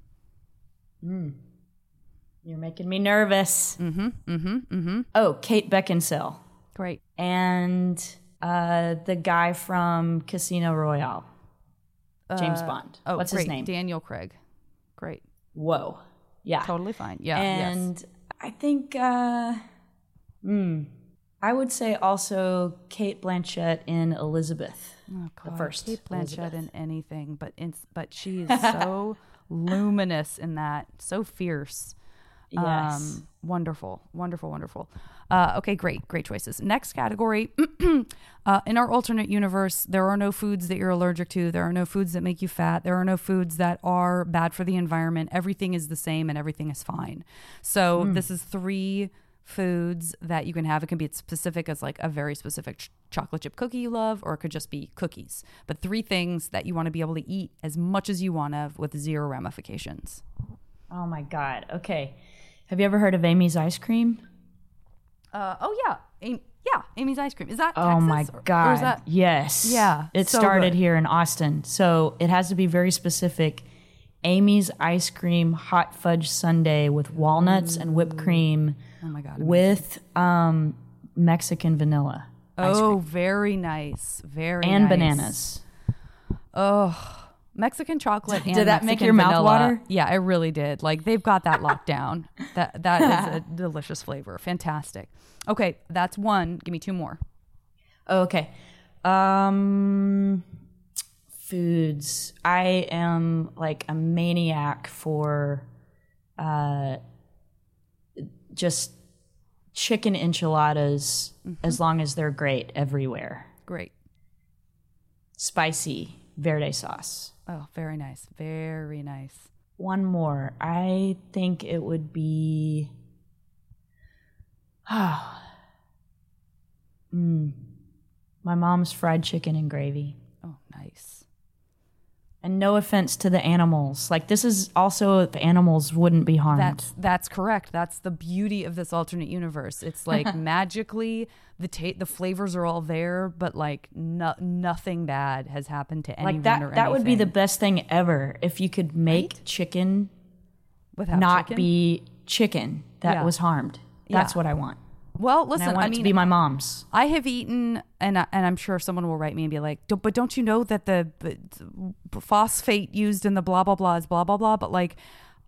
You're making me nervous. Oh, Kate Beckinsale. Great. And the guy from Casino Royale. James Bond. Oh, what's great. his name? Daniel Craig. Great. Whoa. Yeah. Totally fine. Yeah. And yes. I think I would say also Kate Blanchett in Elizabeth. Oh, God. The first Kate Blanchett Elizabeth. in anything, but she is so luminous in that, so fierce. Yes. Wonderful. Okay, great choices. Next category. In our alternate universe, there are no foods that you're allergic to. There are no foods that make you fat. There are no foods that are bad for the environment. Everything is the same and everything is fine. So this is 3 foods that you can have. It can be as specific as like a very specific chocolate chip cookie you love, or it could just be cookies. But 3 things that you want to be able to eat as much as you want to with 0 ramifications. Oh my God. Okay. Have you ever heard of Amy's Ice Cream? Amy's Ice Cream. Is that Oh Texas? my God. Or is that... Yes. Yeah. It so started good. here in Austin. So it has to be very specific. Amy's Ice Cream hot fudge sundae with walnuts and whipped cream. Oh my God. With Mexican vanilla. Oh, very nice. Very and nice. bananas. Oh, Mexican chocolate and Did that Mexican make your mouth vanilla. water? Yeah, it really did. Like, they've got that locked down. That is a delicious flavor. Fantastic. Okay, that's 1. Give me 2 more. Okay. Foods. I am like a maniac for just chicken enchiladas as long as they're great everywhere. Great. Spicy verde sauce. Oh, very nice. Very nice. One more. I think it would be my mom's fried chicken and gravy. Oh, nice. And no offense to the animals. Like, this is also if animals wouldn't be harmed. That's correct. That's the beauty of this alternate universe. It's like magically the flavors are all there, but like nothing bad has happened to anyone like that. or anything. That would be the best thing ever if you could make chicken without not chicken? be chicken that Yeah. was harmed. That's Yeah. what I want. Well, And listen, I want it to be my mom's. I have eaten, and I'm sure someone will write me and be like, but don't you know that the phosphate used in the blah, blah, blah is blah, blah, blah. But like,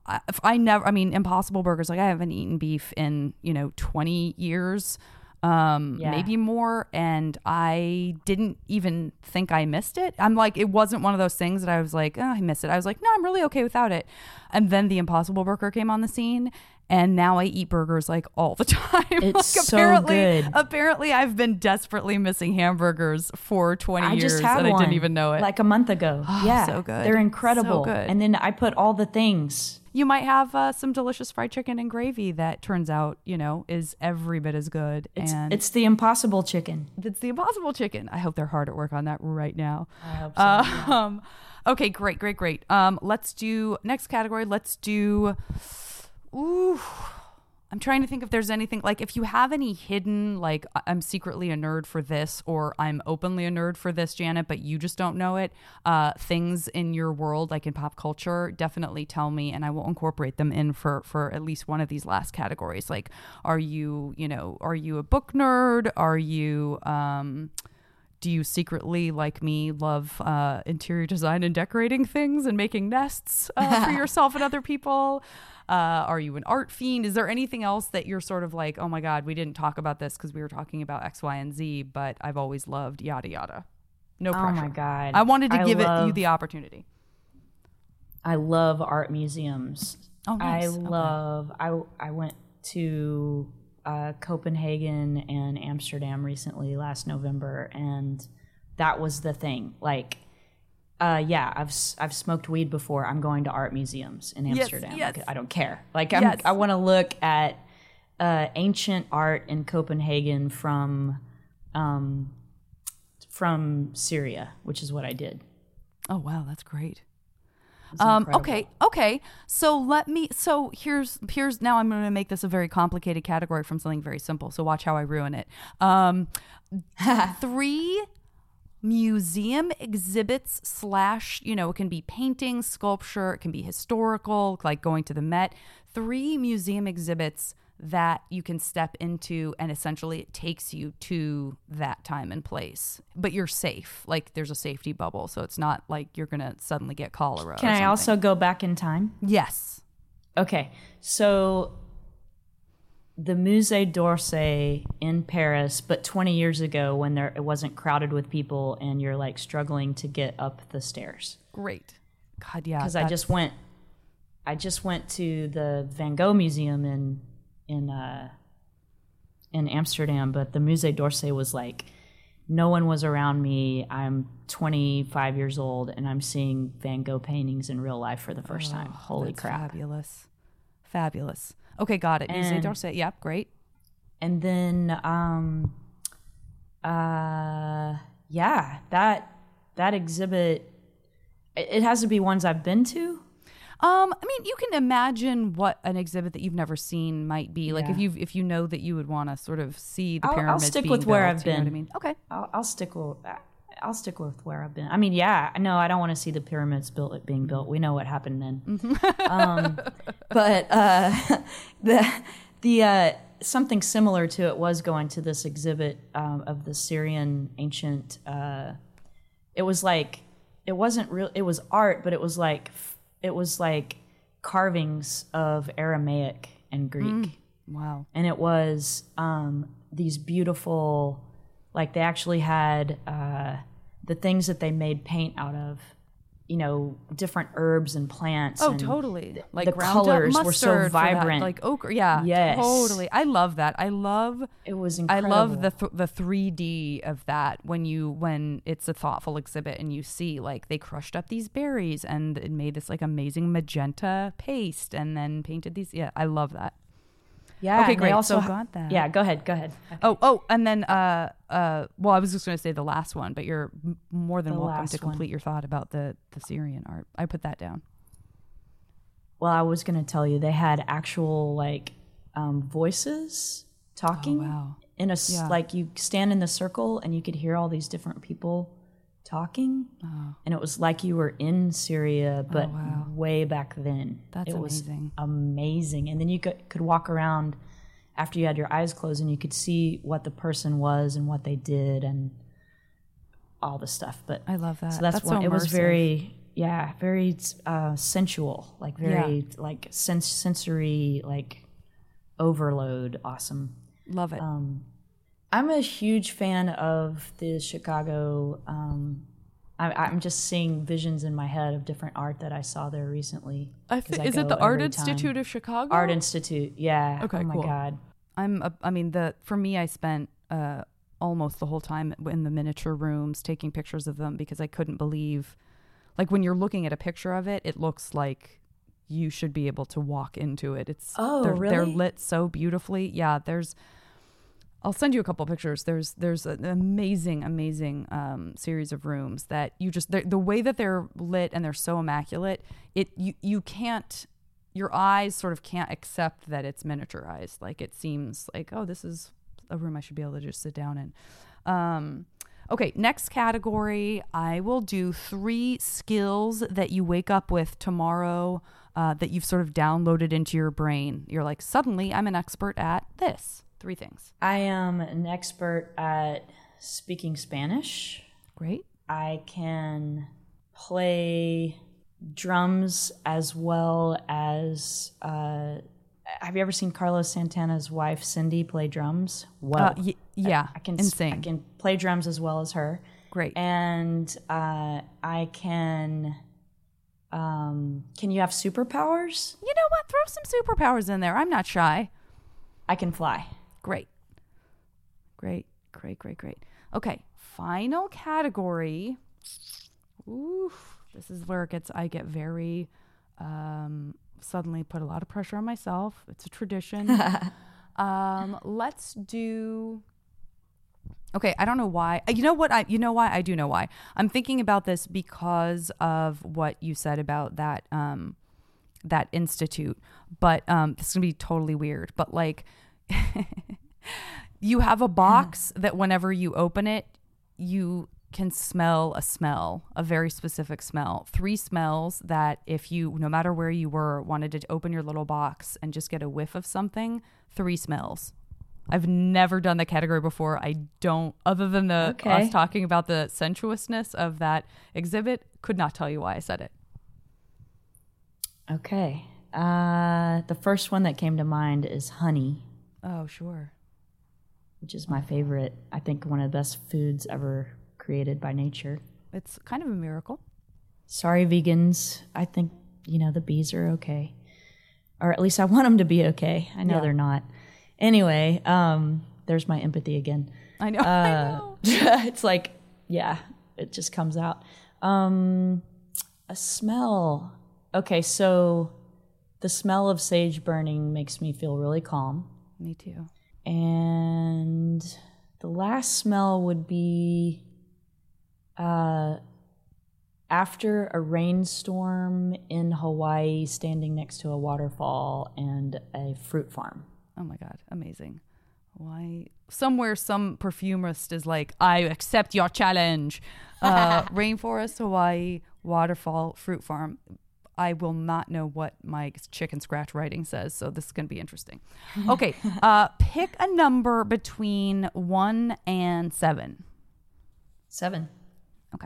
Impossible Burgers, like I haven't eaten beef in, 20 years, maybe more. And I didn't even think I missed it. I'm like, it wasn't one of those things that I was like, oh, I missed it. I was like, no, I'm really okay without it. And then the Impossible Burger came on the scene. And now I eat burgers like all the time. It's like, so good. Apparently, I've been desperately missing hamburgers for 20 I years, just had and one I didn't even know it. like a month ago. Oh, yeah, so good. They're incredible. So good. And then I put all the things. You might have some delicious fried chicken and gravy that turns out, is every bit as good. It's the Impossible Chicken. It's the Impossible Chicken. I hope they're hard at work on that right now. I hope so. Yeah. Okay, great. Let's do next category. Let's do. Ooh. I'm trying to think if there's anything, like if you have any hidden, like I'm secretly a nerd for this, or I'm openly a nerd for this, Janet, but you just don't know it, things in your world, like in pop culture, definitely tell me, and I will incorporate them in for at least one of these last categories. Like, are you a book nerd? Are you, do you secretly, like me, love interior design and decorating things and making nests for yourself and other people? Are you an art fiend? Is there anything else that you're sort of like, oh my God, we didn't talk about this because we were talking about X, Y, and Z, but I've always loved yada yada. No pressure. Oh my God. I wanted to give you the opportunity. I love art museums. Oh, nice. I went to Copenhagen and Amsterdam recently last November, and that was the thing. Like, I've smoked weed before. I'm going to art museums in Amsterdam. Yes. Like, I don't care. Like, I want to look at ancient art in Copenhagen from Syria, which is what I did. Oh wow, that's great. Okay. So here's now I'm going to make this a very complicated category from something very simple. So watch how I ruin it. 3 museum exhibits / it can be painting, sculpture, it can be historical, like going to the Met. 3 museum exhibits that you can step into, and essentially it takes you to that time and place, but you're safe. Like, there's a safety bubble, so it's not like you're gonna suddenly get cholera. Can I also go back in time? Yes. Okay, so the Musée d'Orsay in Paris, but 20 years ago when it wasn't crowded with people and you're like struggling to get up the stairs. Great. God, yeah. Because I just went to the Van Gogh Museum in Amsterdam, but the Musée d'Orsay was like, no one was around me. I'm 25 years old and I'm seeing Van Gogh paintings in real life for the first time. Holy crap. Fabulous. Okay, got it. Musée d'Orsay. Yep, great. And then, that exhibit, it has to be ones I've been to. I mean, you can imagine what an exhibit that you've never seen might be. Like if you know that you would want to sort of see the pyramids. I'll stick being with where built, I've been. You know what I mean? Okay. I'll stick with where I've been. I mean, yeah, no, I don't want to see the pyramids being built. We know what happened then. But the something similar to it was going to this exhibit of the Syrian ancient. It was like it wasn't real. It was art, but it was like carvings of Aramaic and Greek. Wow. And it was these beautiful, like they actually had the things that they made paint out of, you know, different herbs and plants. Oh, and totally. Like the colors were so vibrant. Like ochre. Yeah. Yes. Totally. I love that. It was incredible. I love the 3D of that when it's a thoughtful exhibit and you see like they crushed up these berries and it made this like amazing magenta paste and then painted these. Yeah, I love that. Yeah. Okay, great. They also got that. Yeah, go ahead. Okay. Oh, and then well, I was just going to say the last one, but you're more than welcome to complete your thought about the Syrian art. I put that down. Well, I was going to tell you they had actual like voices talking. Oh, wow. Like you stand in the circle and you could hear all these different people talking, and it was like you were in Syria, but way back then. It amazing. Was amazing. And then you could walk around after you had your eyes closed, and you could see what the person was and what they did and all the stuff. But I love that. So that's one. So it was very sensual, like very like sensory, like overload. Awesome. Love it. I'm a huge fan of the Chicago. I'm just seeing visions in my head of different art that I saw there recently. Is it the Art Institute of Chicago? Art Institute, yeah. Okay, oh my cool. God. For me, I spent almost the whole time in the miniature rooms taking pictures of them because I couldn't believe, like when you're looking at a picture of it, it looks like you should be able to walk into it. Really? They're lit so beautifully. Yeah, I'll send you a couple of pictures. There's an amazing series of rooms that you just the way that they're lit and they're so immaculate. You can't, your eyes sort of can't accept that it's miniaturized. Like it seems like, oh, this is a room I should be able to just sit down in. Okay, next category. I will do 3 skills that you wake up with tomorrow that you've sort of downloaded into your brain. You're like, suddenly I'm an expert at this. 3 things. I am an expert at speaking Spanish. Great. I can play drums as well as... have you ever seen Carlos Santana's wife, Cindy, play drums? Well, yeah. I can insane. I can play drums as well as her. Great. And I can... can you have superpowers? You know what? Throw some superpowers in there. I'm not shy. I can fly. Great. Okay, final category. Oof, this is where I get very suddenly put a lot of pressure on myself. It's a tradition. Let's do. Okay, I don't know why. You know what? You know why? I do know why. I'm thinking about this because of what you said about that that institute. But this is gonna be totally weird. But like. You have a box that whenever you open it, you can smell a very specific smell. 3 smells that if you, no matter where you were, wanted to open your little box and just get a whiff of something, 3 smells. I've never done the category before. I don't, other than us talking about the sensuousness of that exhibit, could not tell you why I said it. Okay. The first one that came to mind is honey. Oh, sure. Which is my favorite. I think one of the best foods ever created by nature. It's kind of a miracle. Sorry, vegans. I think, the bees are okay. Or at least I want them to be okay. I know they're not. Anyway, there's my empathy again. I know. I know. It's like, it just comes out. A smell. Okay, so the smell of sage burning makes me feel really calm. Me too. And the last smell would be after a rainstorm in Hawaii, standing next to a waterfall and a fruit farm. Oh my God, amazing. Why? Somewhere some perfumist is like, I accept your challenge. Rainforest, Hawaii, waterfall, fruit farm. I will not know what my chicken scratch writing says, so this is going to be interesting. Okay, pick a number between 1 and 7. 7. Okay.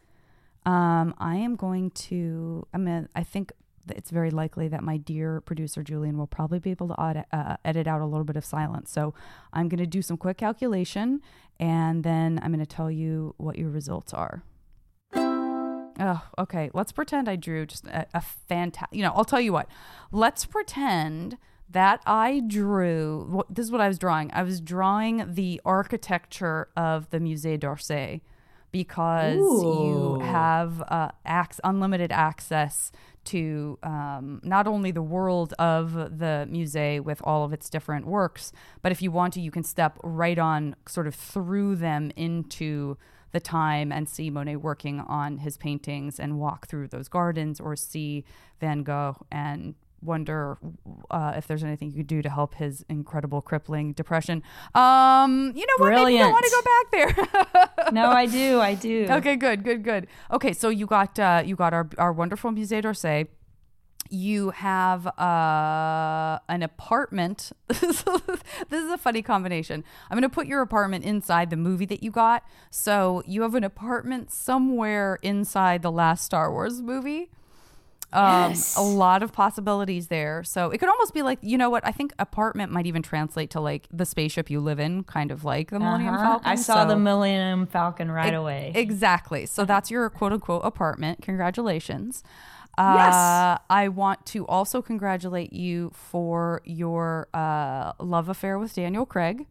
I think that it's very likely that my dear producer Julian will probably be able to edit out a little bit of silence. So I'm going to do some quick calculation, and then I'm going to tell you what your results are. Oh, okay. Let's pretend I drew just a fantastic, I'll tell you what. Let's pretend that I drew, this is what I was drawing. I was drawing the architecture of the Musée d'Orsay, because you have unlimited access to not only the world of the Musée with all of its different works, but if you want to, you can step right on sort of through them into the time and see Monet working on his paintings and walk through those gardens, or see Van Gogh and wonder if there's anything you could do to help his incredible crippling depression. You know what? Maybe you don't want to go back there. No, I do. Okay, good. Okay, so you got our wonderful Musée d'Orsay. You have an apartment. This is a funny combination. I'm going to put your apartment inside the movie that you got. So you have an apartment somewhere inside the last Star Wars movie. Yes. A lot of possibilities there. So it could almost be like, you know what? I think apartment might even translate to like the spaceship you live in, kind of like the Millennium Falcon. I saw the Millennium Falcon right away. Exactly. So that's your quote unquote apartment. Congratulations. Yes. I want to also congratulate you for your love affair with Daniel Craig.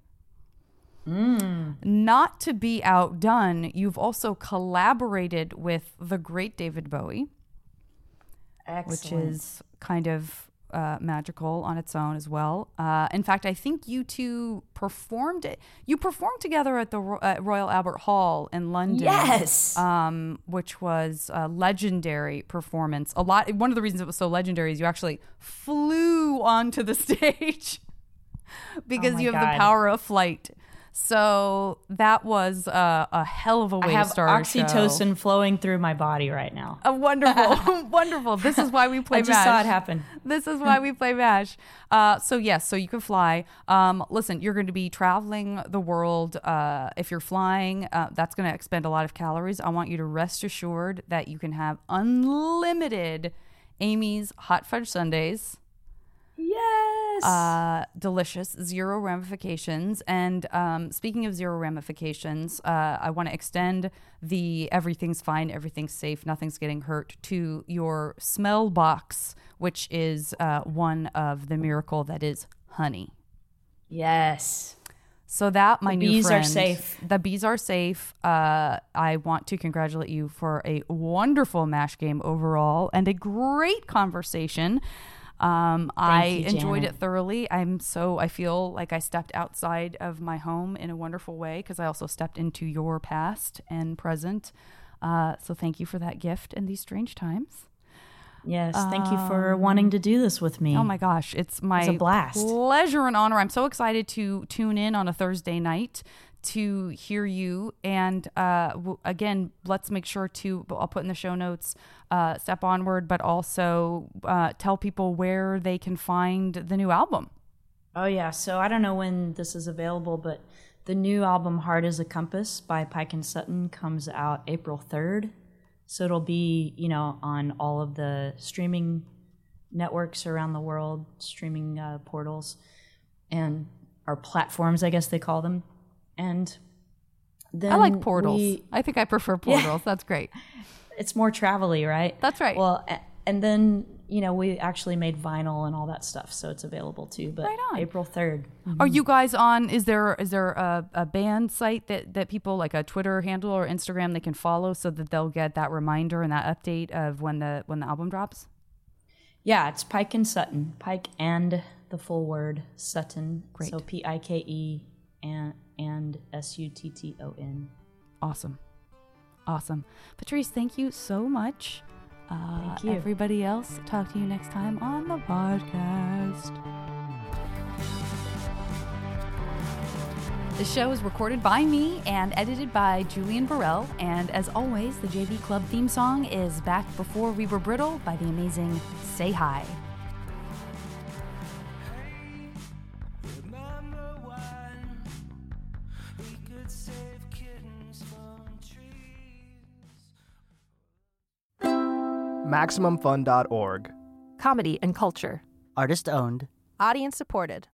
Not to be outdone, you've also collaborated with the great David Bowie. Excellent. Which is kind of magical on its own as well. In fact, I think you two performed it. You performed together at the Royal Albert Hall in London. Yes. Which was a legendary performance. One of the reasons it was so legendary is you actually flew onto the stage because you have the power of flight. So that was a hell of a way to start I have oxytocin flowing through my body right now. Wonderful. Wonderful. This is why we play MASH. I just saw it happen. This is why we play MASH. So you can fly. Listen, you're going to be traveling the world. If you're flying, that's going to expend a lot of calories. I want you to rest assured that you can have unlimited Amy's Hot Fudge Sundaes. Yes. Delicious, zero ramifications. And speaking of zero ramifications, I want to extend the everything's fine, everything's safe, nothing's getting hurt to your smell box, which is one of the miracle that is honey. Yes. So that, my new friend, are safe. The bees are safe. I want to congratulate you for a wonderful MASH game overall and a great conversation. I enjoyed it thoroughly. I feel like I stepped outside of my home in a wonderful way because I also stepped into your past and present. So thank you for that gift in these strange times. Yes, thank you for wanting to do this with me. Oh my gosh, it's a blast. Pleasure and honor. I'm so excited to tune in on a Thursday night to hear you. And again, let's make sure I'll put in the show notes, Step Onward, but also tell people where they can find the new album. Oh yeah, so I don't know when this is available, but the new album Hard as a Compass by Pike and Sutton comes out April 3rd. So it'll be, on all of the streaming networks around the world, streaming portals, and our platforms, I guess they call them. And then I like portals. I think I prefer portals. Yeah. That's great. It's more travel-y, right? That's right. Well, and then, we actually made vinyl and all that stuff, so it's available too. But right on. April 3rd. Mm-hmm. Are you guys on, is there a band site that people, like a Twitter handle or Instagram, they can follow so that they'll get that reminder and that update of when the album drops? Yeah, it's Pike and Sutton. Pike and the full word, Sutton. Great. So Pike and Sutton. Awesome. Patrice, thank you so much. Thank you. Everybody else, talk to you next time on the podcast. The show is recorded by me and edited by Julian Burrell. And as always, the JV Club theme song is Back Before We Were Brittle by the amazing Say Hi. MaximumFun.org. Comedy and culture. Artist owned. Audience supported.